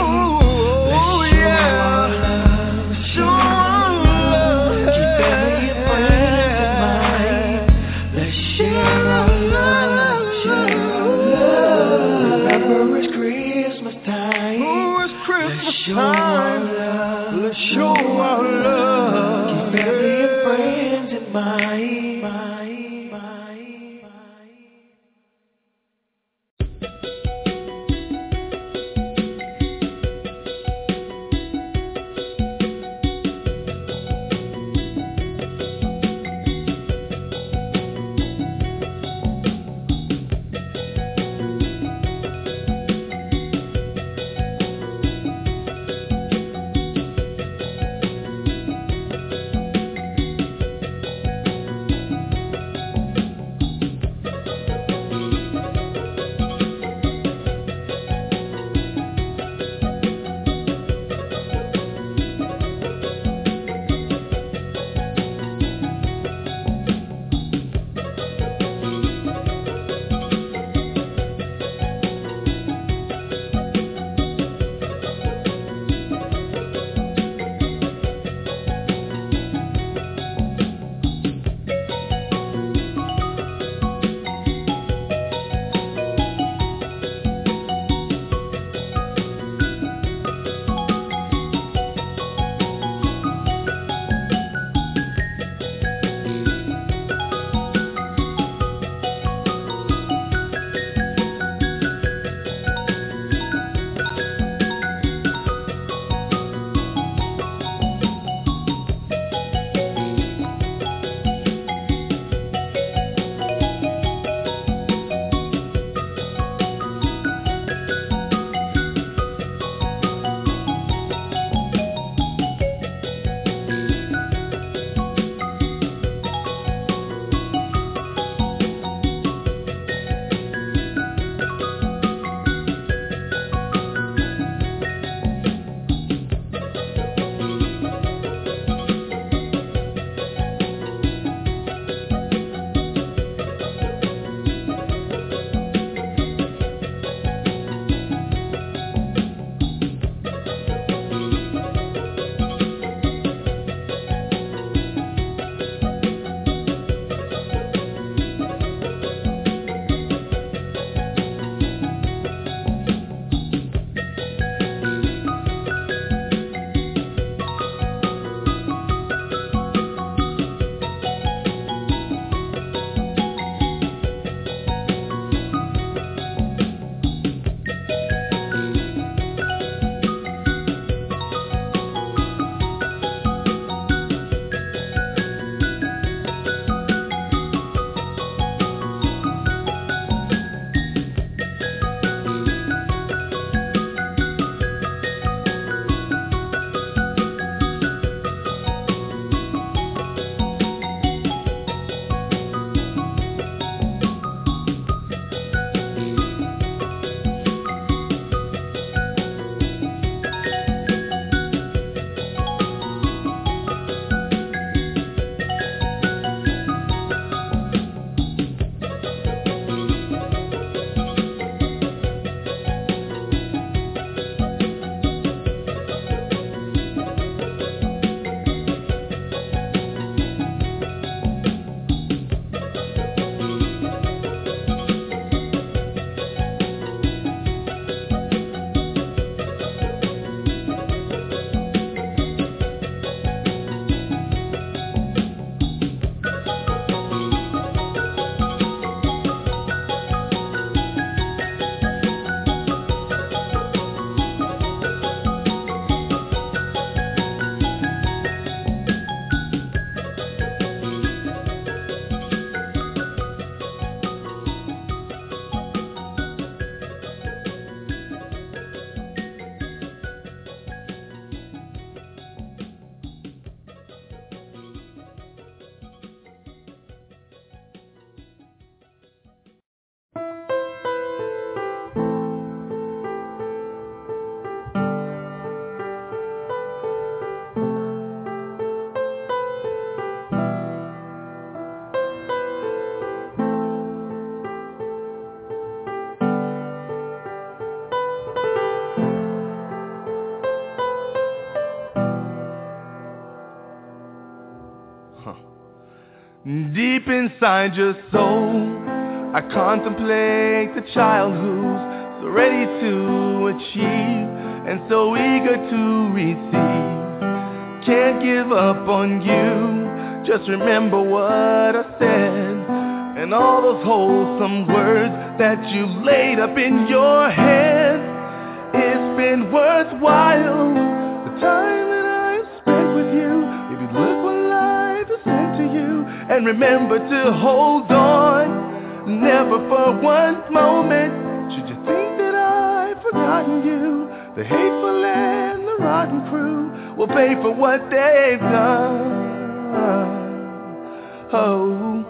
Show our love, let's show our love. Keep family and friends in mind. Deep inside your soul, I contemplate the child who's so ready to achieve and so eager to receive. Can't give up on you, just remember what I said and all those wholesome words that you laid up in your head. It's been worthwhile, the time that I've spent with you. If you look what life has sent to you, and remember to hold on, never for one moment should you think that I've forgotten you. The hateful and the rotten crew will pay for what they've done. Oh,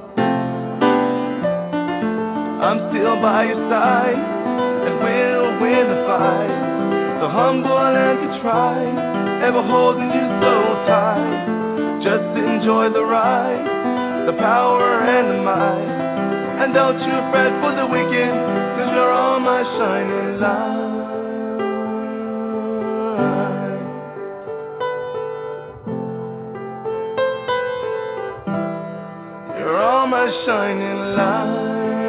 I'm still by your side and we'll win the fight. So humble and contrite, ever holding you so tight. Just enjoy the ride, the power and the might, and don't you fret for the wicked, cause you're all my shining light. You're all my shining light.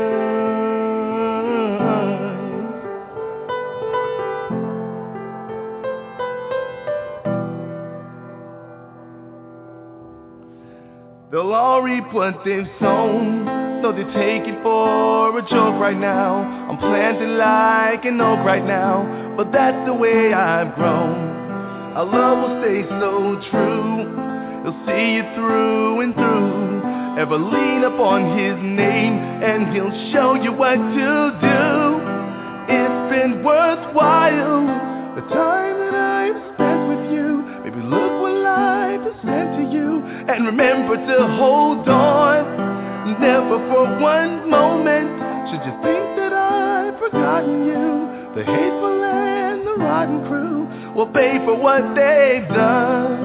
They'll all reap what they've sown, so they take it for a joke right now. I'm planted like an oak right now, but that's the way I've grown. Our love will stay so true, he'll see you through and through. Ever lean upon his name and he'll show you what to do. It's been worthwhile, the time that I've spent with you. Maybe look what life has sent to you, and remember to hold on, never for one moment should you think that I've forgotten you. The hateful and the rotten crew will pay for what they've done.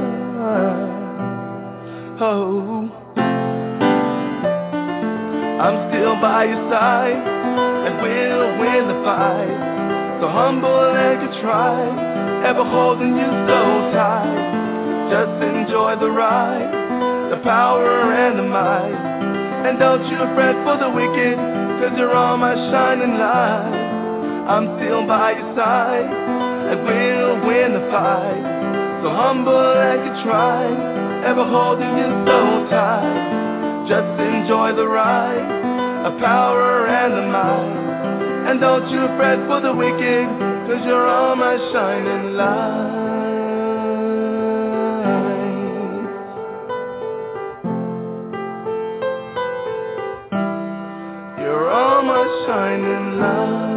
Oh, I'm still by your side and we'll win the fight. So humble and contrite, ever holding you so tight. Just enjoy the ride, the power and the might, and don't you fret for the wicked, cause you're all my shining light. I'm still by your side and we'll win the fight. So humble and contrite, ever holding you so tight. Just enjoy the ride, the power and the might, and don't you fret for the wicked, cause you're all my shining light. You're all my shining light.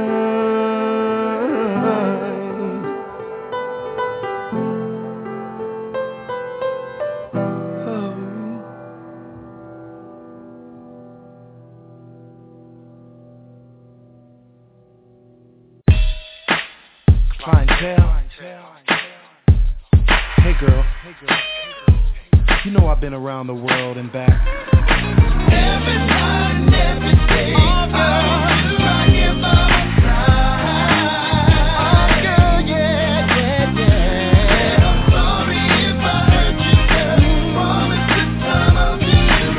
Hey girl, you know I've been around the world and back. Every night, every day, oh girl, right here by my side. Oh girl, yeah, yeah, yeah. I'm sorry if I hurt you, girl. Promise this time I'll do it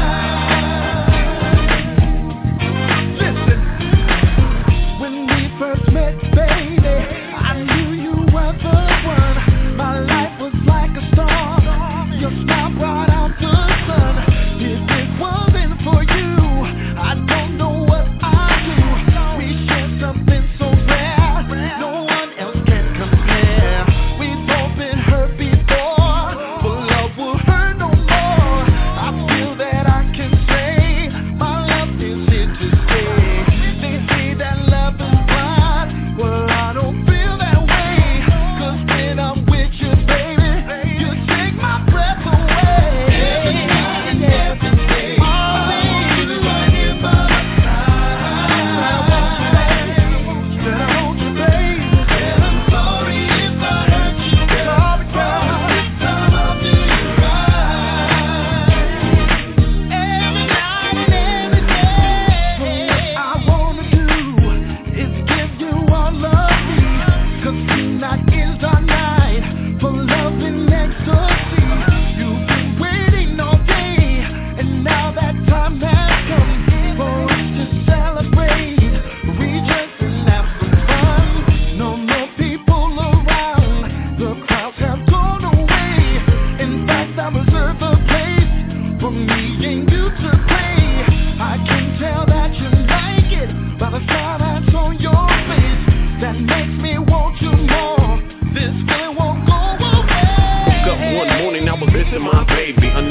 right. Listen, when we first met, baby, I knew you were the one. My life was like a star. Your smile brought out the sun. If it wasn't for you,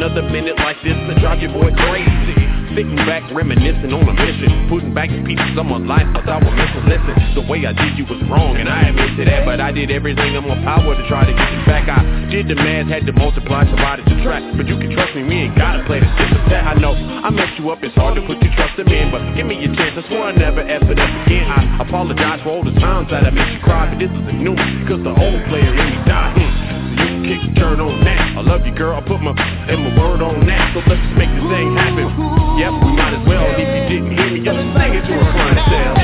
another minute like this to drive your boy crazy. Sitting back, reminiscing on a mission, putting back the pieces of my life I thought were missing. Listen, the way I did you was wrong, and I admit to that, but I did everything in my power to try to get you back. I did the math, had to multiply, divided to track, but you can trust me, we ain't gotta play this shit with that. I know I messed you up, it's hard to put your trust in me, but give me a chance, I swear I never ask for that again. I apologize for all the times that I made you cry, but this is a new one, cause the old player in me died. Mm. Kick and turn on that. I love you, girl. I put my and my word on that. So let's just make this thing happen. Yep, we might as well. If you didn't hear me, just sing it to a fine sound.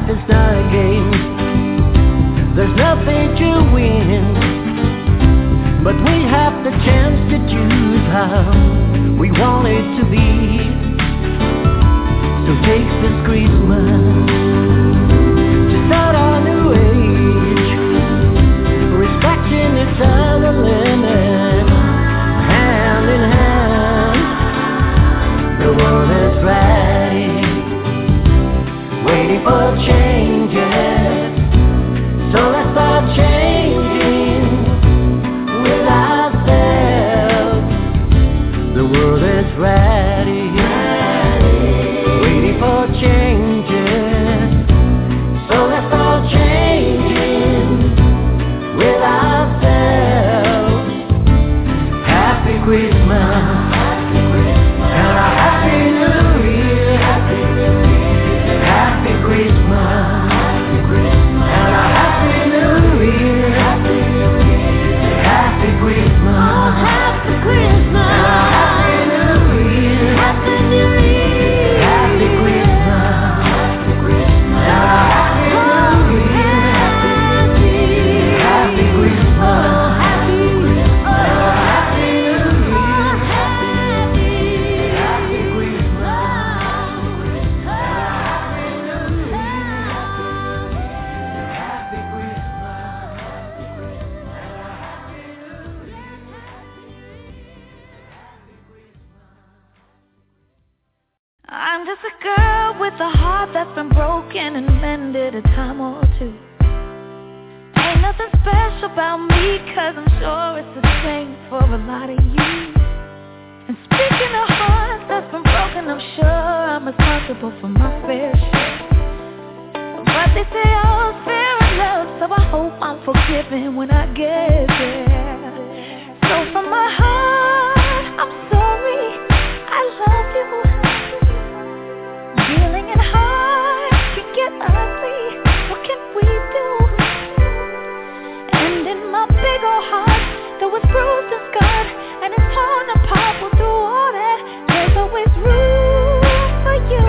is not a game. There's nothing to win, but we have the chance to choose how we want it to be. So take this Christmas to start a new age, respecting each other limit, hand in hand. The world is ready, waiting for changes. So let's start changing with ourselves. The world is ready, waiting for changes. So let's start changing with ourselves. Happy Christmas and a Happy New Year. Happy Christmas and a Happy New Year. Happy Christmas, Happy Christmas, and a Happy New Year. Happy New Year. Happy Christmas, Happy Christmas, and a Happy New Year. Happy Christmas, Happy Christmas, and a Happy New Year. Happy Christmas, and a Happy New I'm just a girl with a heart that's been broken and mended a time or two. Ain't nothing special about me, cause I'm sure it's the same for a lot of you. And speaking of hearts that's been broken, I'm sure I'm responsible for my fair share. But they say all's fair in love, so I hope I'm forgiven when I get there. So from my heart, I'm sorry, I love you. Dealing in heart can get ugly, what can we do? And in my big old heart, though it's bruised and scarred and it's torn apart, we'll do all that. There's always room for you,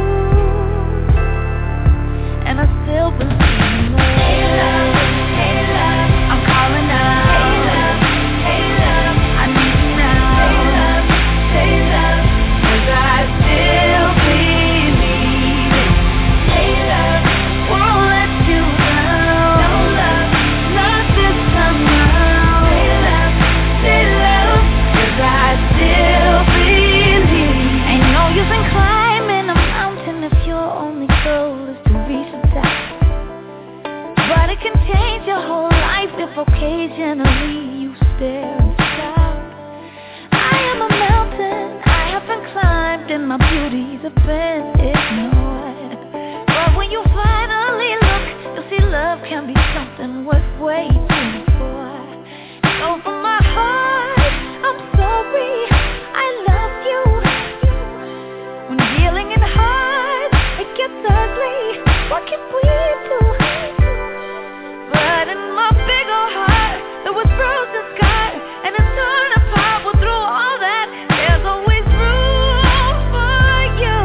and I still believe in love. Hey love, hey love, I'm calling out. Hey love, hey love, I need you now. Hey love, hey love, 'cause I still believe. Hey love, won't let you down. No love, not this time round. Hey love, say love, 'cause I still believe. Ain't no use in climbing a mountain if your only goal is to reach the top. But it can change your whole life if occasionally you stare and stop. I am a mountain, I haven't climbed, and my beauties have been ignored. But when you finally look, you'll see love can be something worth waiting for. So from my heart, I'm sorry, I love you. When dealing in heart, it gets ugly, what can we do? But in my big old heart, there was bruised and scarred, and it's torn apart, but through all that, there's always room for you,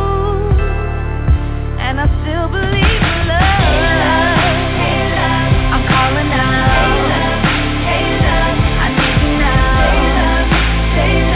and I still believe in love. Hey love, hey love, I'm calling out. Hey love, hey love, I need you now. Hey love, hey love.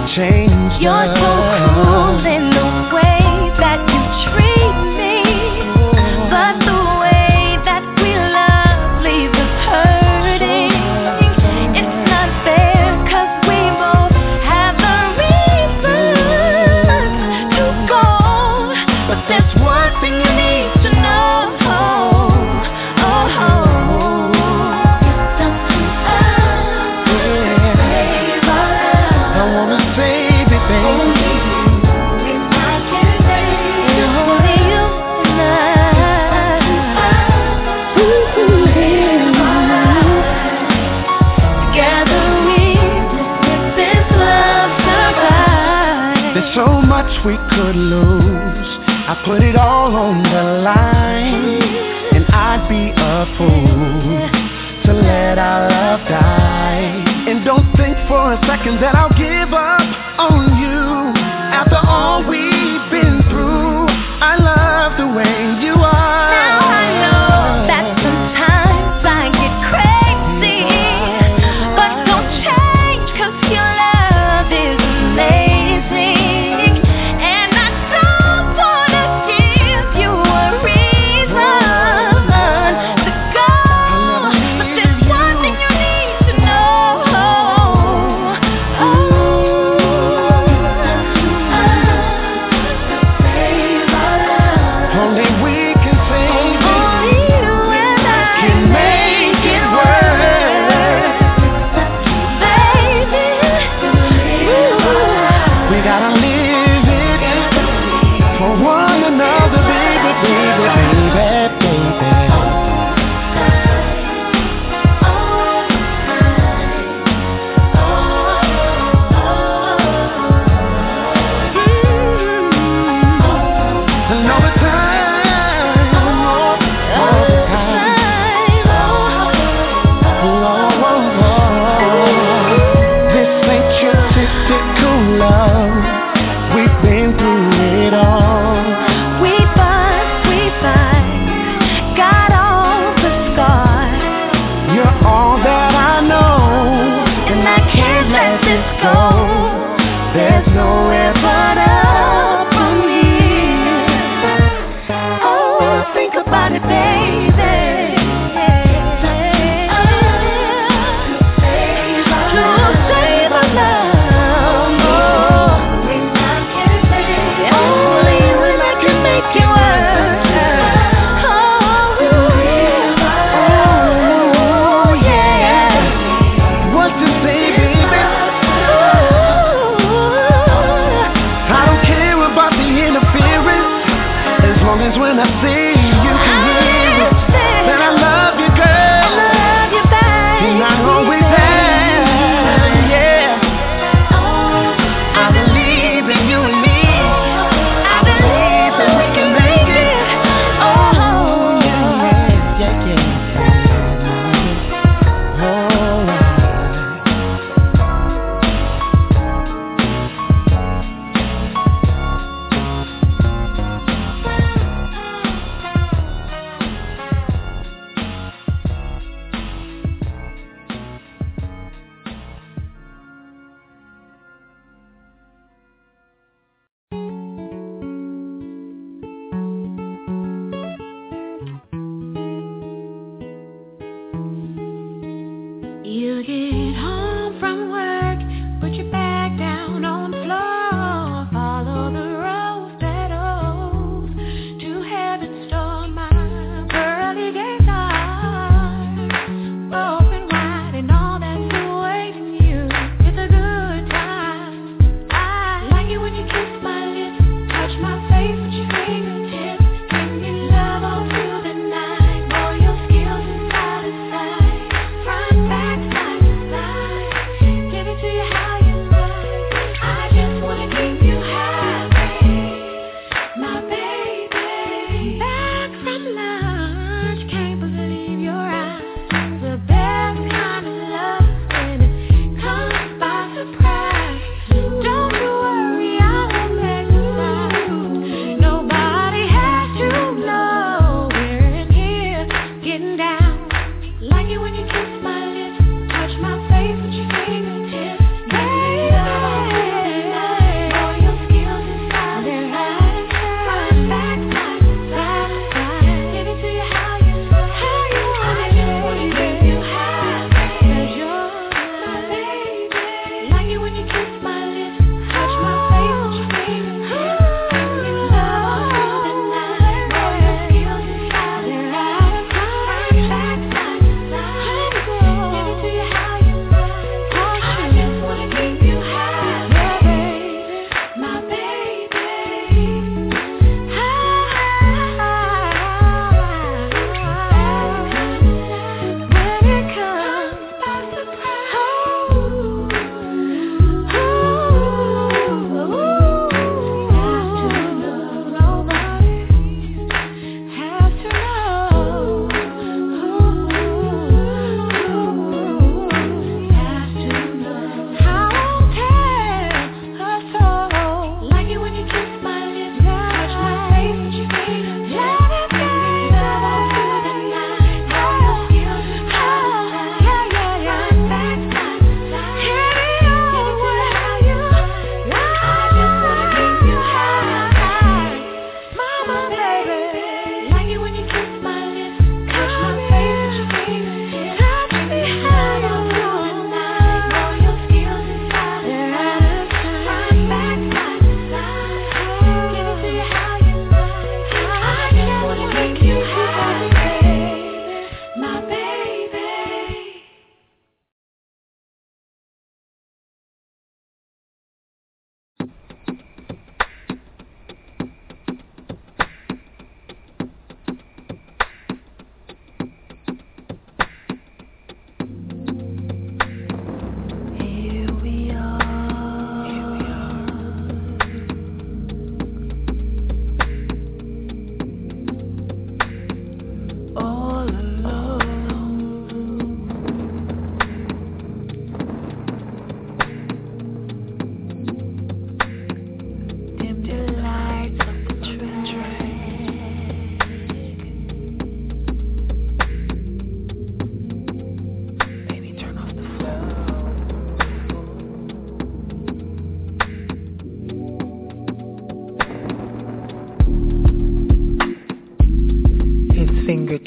changed us. You're so cool in the way that you treat me, but the way that we love leaves us hurting. It's not fair 'cause we both have the reasons to go, but there's one thing you need to know. So much we could lose. I put it all on the line, and I'd be a fool to let our love die. And don't think for a second that I'll give up on you. After all we've been through, I love the way you are. Now I know that sometimes I get crazy, but don't change 'cause your love is amazing.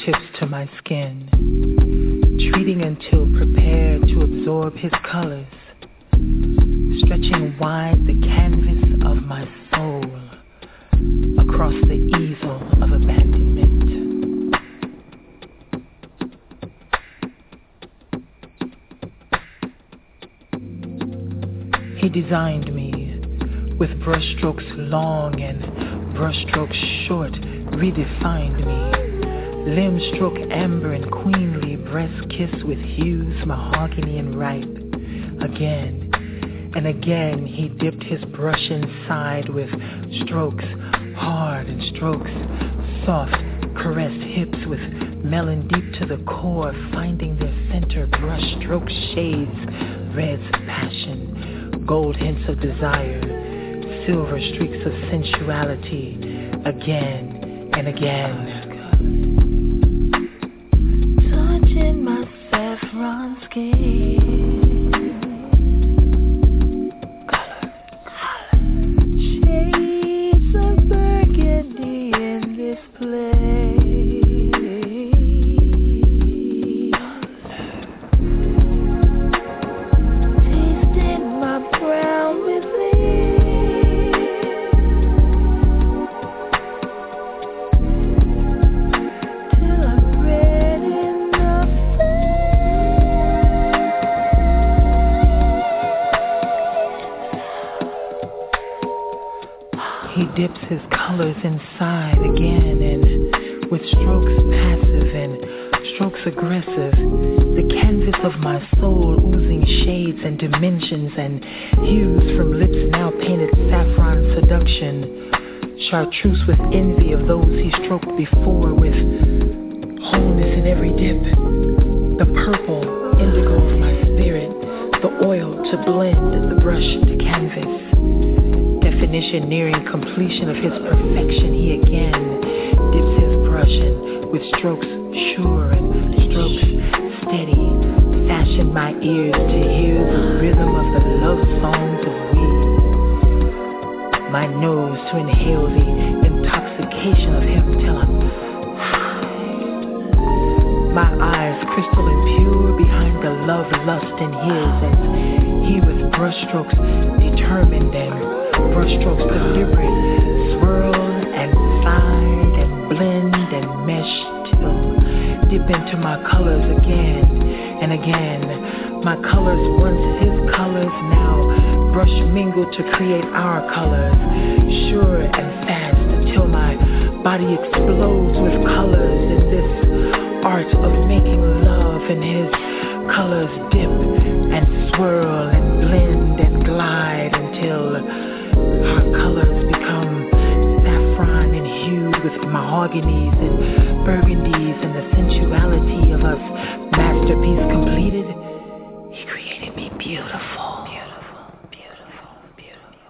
fingertips to my skin, treating until prepared to absorb his colors, stretching wide the canvas of my soul across the easel of abandonment. He designed me with brushstrokes long and brushstrokes short, redefined me. Limb stroke amber and queenly, breast kiss with hues mahogany and ripe. Again and again he dipped his brush inside with strokes hard and strokes soft, caressed hips with melon deep to the core, finding their center brush stroke shades, reds of passion, gold hints of desire, silver streaks of sensuality, again and again. Touching my saffron skin, color, color, shades of burgundy in this place. Tasting my brown within. He dips his colors inside again, and with strokes passive and strokes aggressive, the canvas of my soul oozing shades and dimensions and hues from lips now painted saffron seduction, chartreuse with envy of those he stroked before, with wholeness in every dip, the purple indigo of my spirit, the oil to blend, the brush to canvas. Definition nearing completion of his perfection, he again dips his brush and with strokes sure and strokes steady, fashion my ears to hear the rhythm of the love songs of weed, my nose to inhale the intoxication of him till I'm high, my eyes crystal and pure behind the love lust in his, as he with brushstrokes determined and brushstrokes deliberate, swirl and slide and blend and mesh till dip into my colors again and again. My colors once his colors, now brush mingled to create our colors, sure and fast until my body explodes with colors in this art of making love, and his colors dip and swirl and blend and glide until our colors become saffron and hued with mahoganies and burgundies, and the sensuality of us masterpiece completed. He created me beautiful, beautiful, beautiful, beautiful,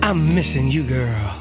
I'm missing you, girl.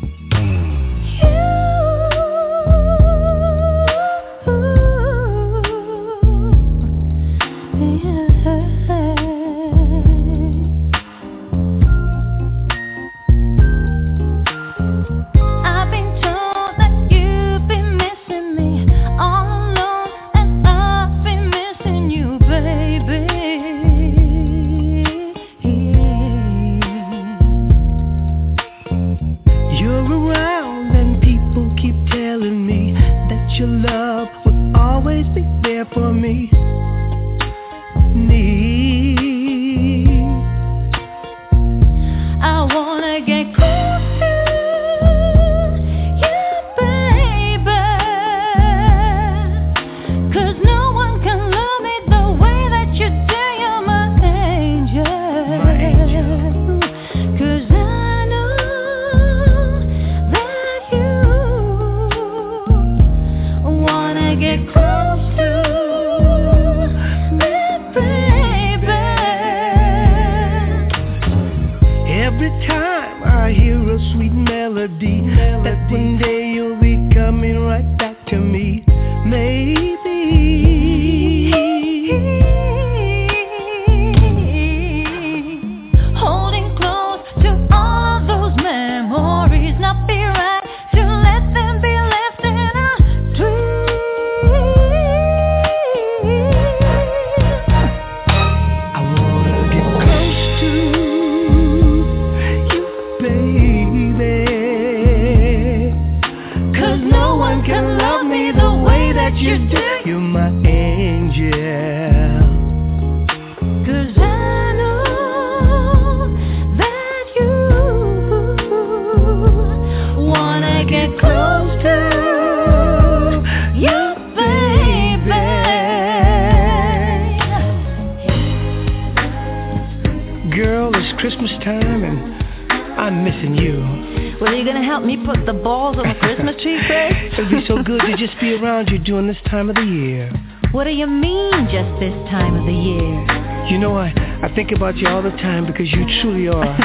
During this time of the year. What do you mean, just this time of the year? You know, I, I think about you all the time because you truly are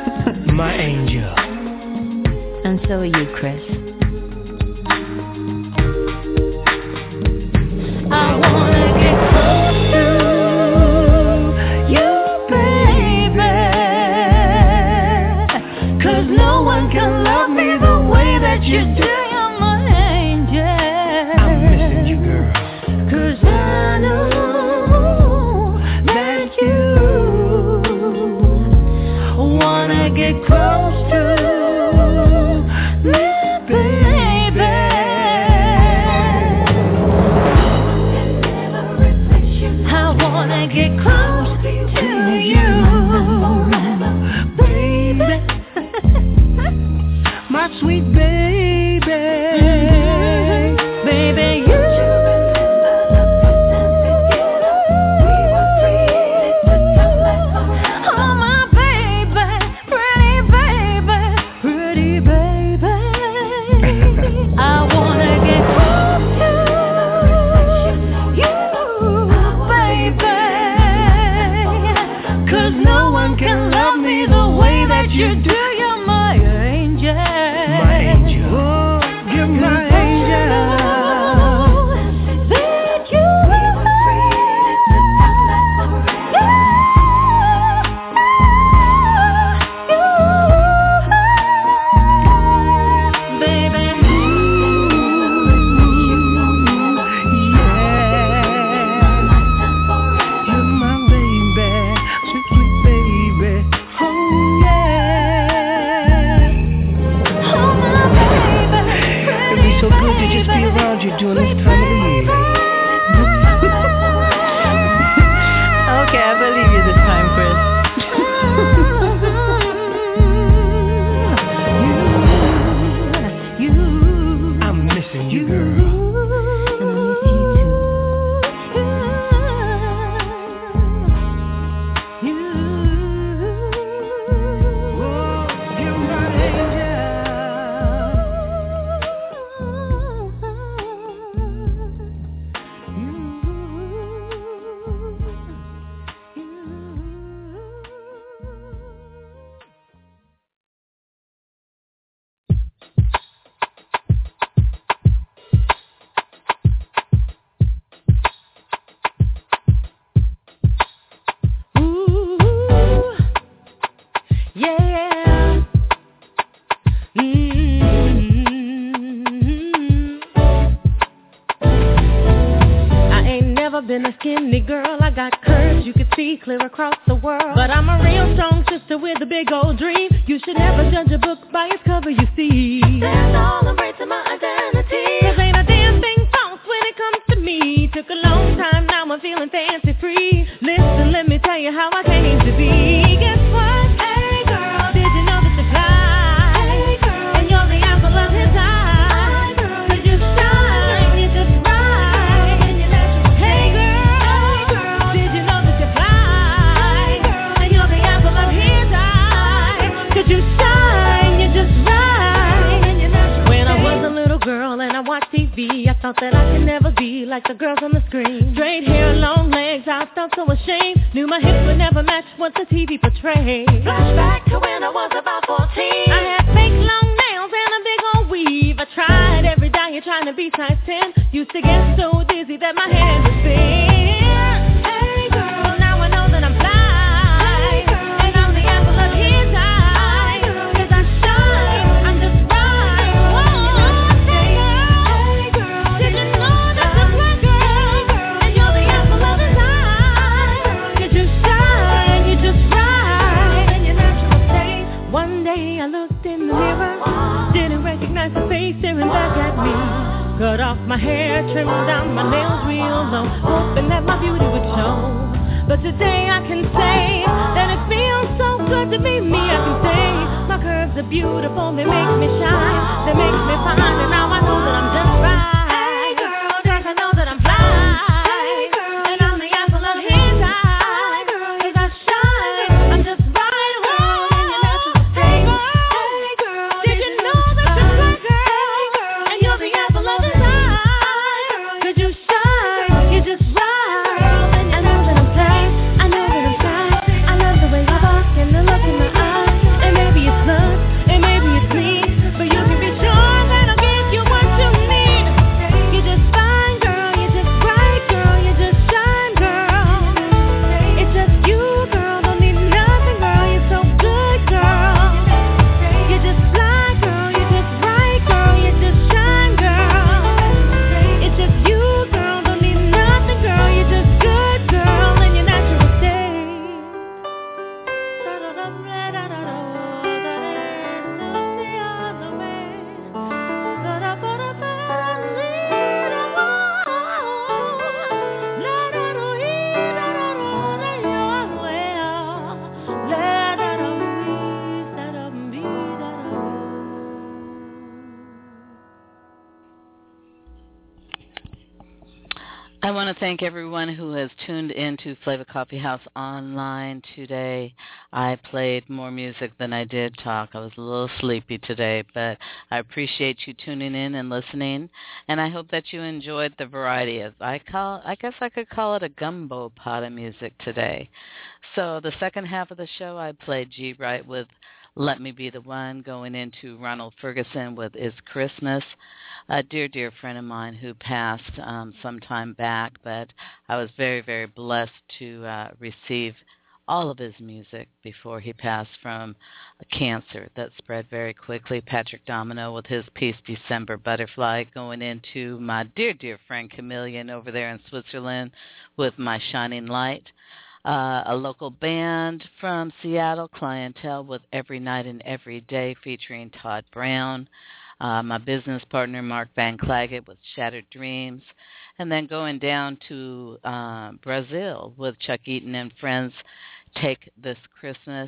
my angel. And so are you, Chris. I wanna get close to you, baby, 'cause no one can love me the way that you do. Get close to me, baby. than a skinny girl. I got curves you could see clear across the world. But I'm a real strong sister with a big old dream. You should never judge a book by its cover, you see. Stand all embracing my identity. Cause ain't a damn thing false when it comes to me. Took a long time, now I'm feeling fancy free. Listen, let me tell you how I came to be. Guess what? Hey girl, did you know that you fly? Hey girl, and you're the apple of his eye. Cause you shine, you just right. And you natural. Hey girl, did you know that you fly? And you're the apple of his eye. Cause you shine, you just right. And you natural. When I was a little girl and I watched T V, I thought that I could never be like the girls on the screen. Straight hair, long legs, I felt so ashamed. Knew my hips would never match what the T V portrayed. Flashback to when I was about fourteen. I had fake long nails and a big old weave. I tried every diet trying to be size ten. Used to get so dizzy that my head would spin. Hey girl, now I know that I'm fly. Hey girl, and I'm the apple of his eye. Cause I shine, I'm just right. Whoa, hey girl, did you know that you're black girl? And you're the apple of his eye. Cause you shine, you just right. And your natural state. One day I looked in the mirror, didn't recognize the face staring back at me. Cut off my hair, trimmed down my nails real low, hoping that my beauty would show. But today I can say that it feels so good to be me. I can say my curves are beautiful, they make me shine, they make me fine, and now I know that I'm just right. Hey girl, yes I know that I'm fly. Hey girl, and I'm the apple of his eye. Cause I shine, I'm just right. Whoa, and your natural state. Hey girl, did you know that you're black girl? And you're the apple of his eye. Cause you shine, you just right. And I know that I'm fly, I know that I'm fly. I love the way you walk and the look in my eyes. And maybe it's love, and maybe it's me, but you can be sure that I'll give you what you need. You just fine, girl, you just right, girl, you just shine, girl. It's just you, girl, don't need nothing, girl, you're so good, girl. You just fly, girl, you just right, girl, you just shine, girl. It's just you, girl, don't need nothing, girl, you're just good, girl, in your natural state. I want to thank everyone who has tuned into Flavor Coffee House Online today. I played more music than I did talk. I was a little sleepy today, but I appreciate you tuning in and listening, and I hope that you enjoyed the variety of, I call, I guess I could call it a gumbo pot of music today. So the second half of the show, I played G. Wright with Let Me Be the One, going into Ronald Ferguson with It's Christmas, a dear, dear friend of mine who passed um, some time back, but I was very, very blessed to uh, receive all of his music before he passed from a cancer that spread very quickly. Patrick Domino with his piece December Butterfly, going into my dear, dear friend Chameleon over there in Switzerland with My Shining Light. Uh, a local band from Seattle, Clientele, with Every Night and Every Day featuring Todd Brown. Uh, my business partner, Mark Van Claggett, with Shattered Dreams. And then going down to uh, Brazil with Chuck Eaton and Friends, Take This Christmas.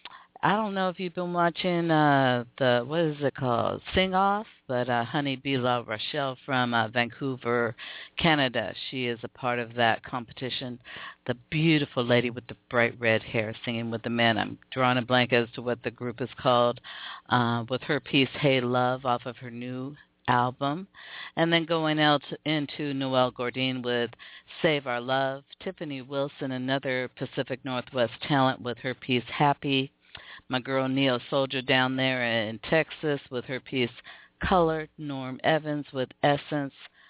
I don't know if you've been watching uh, the, what is it called, Sing Off, but uh, Honey B. La Rochelle from uh, Vancouver, Canada. She is a part of that competition. The beautiful lady with the bright red hair singing with the men. I'm drawing a blank as to what the group is called, uh, with her piece, Hey Love, off of her new album. And then going out into Noelle Gordine with Save Our Love. Tiffany Wilson, another Pacific Northwest talent, with her piece, Happy. My girl Neo Soldier down there in Texas with her piece Colored. Norm Evans with Essence.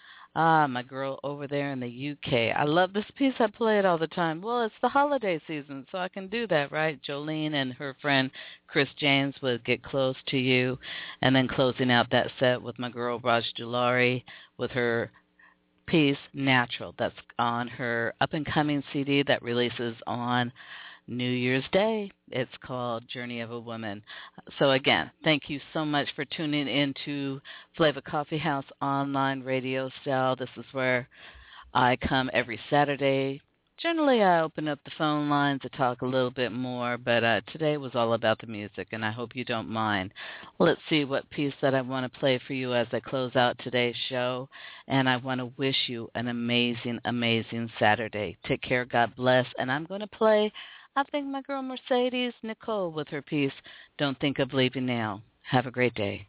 Ah, my girl over there in the U K. I love this piece. I play it all the time. Well, it's the holiday season, so I can do that, right? Jolene and her friend Chris James with Get Close to You. And then closing out that set with my girl Raj Dulari with her piece, Natural. That's on her up-and-coming C D that releases on New Year's Day. It's called Journey of a Woman. So again, thank you so much for tuning in to Flavor Coffee House online radio style. This is where I come every Saturday. Generally, I open up the phone line to talk a little bit more, but uh, today was all about the music, and I hope you don't mind. Let's see what piece that I want to play for you as I close out today's show, and I want to wish you an amazing, amazing Saturday. Take care, God bless, and I'm going to play, I think, my girl Mercedes Nicole with her piece, Don't Think of Leaving Now. Have a great day.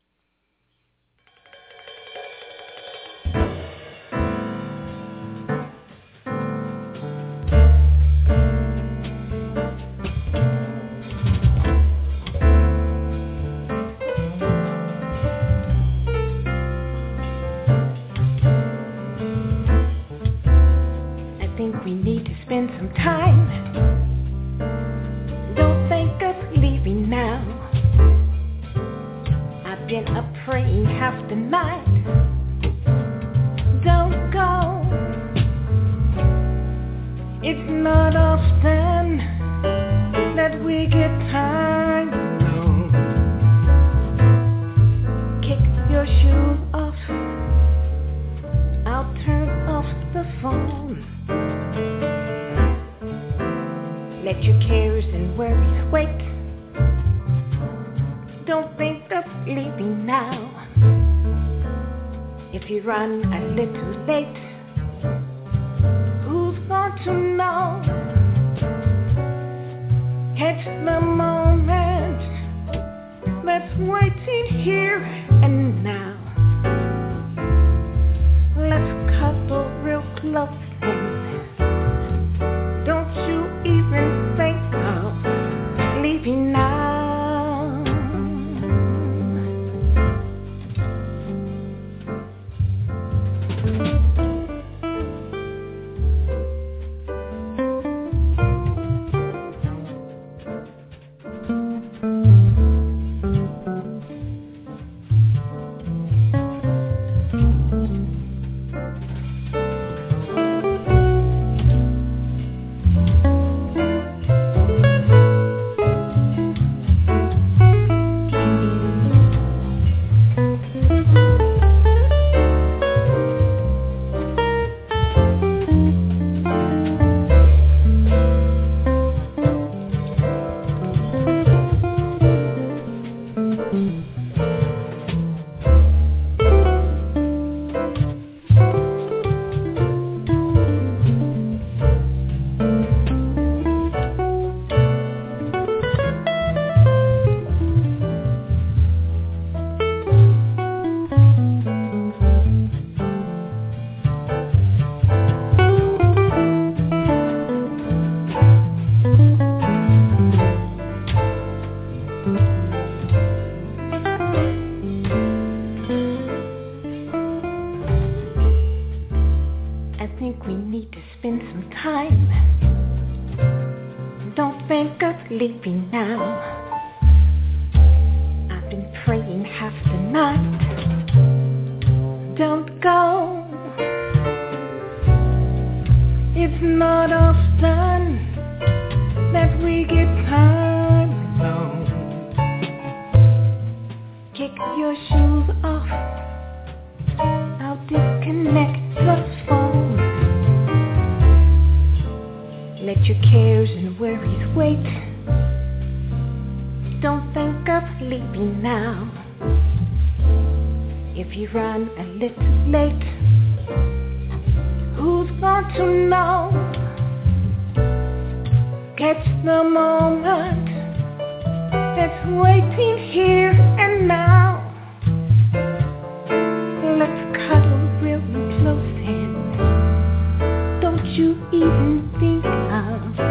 We need to spend some time. Don't think of leaving now. I've been up praying half the night. Don't go. It's not often that we get time alone. Kick your shoes off. I'll turn off the phone. Let your cares and worries wait. Don't think of leaving now. If you run a little late, who's going to know? Catch the moment that's waiting here and now. Let's cuddle real close. Don't you even think of leaving now. Leaving now. I've been praying half the night. Don't go. It's not often that we get time alone. Kick your shoes off. I'll disconnect the phone. Let your cares and worries wait. Don't think of leaving now. If you run a little late, who's going to know? Catch the moment that's waiting here and now. Let's cuddle real close and don't you even think of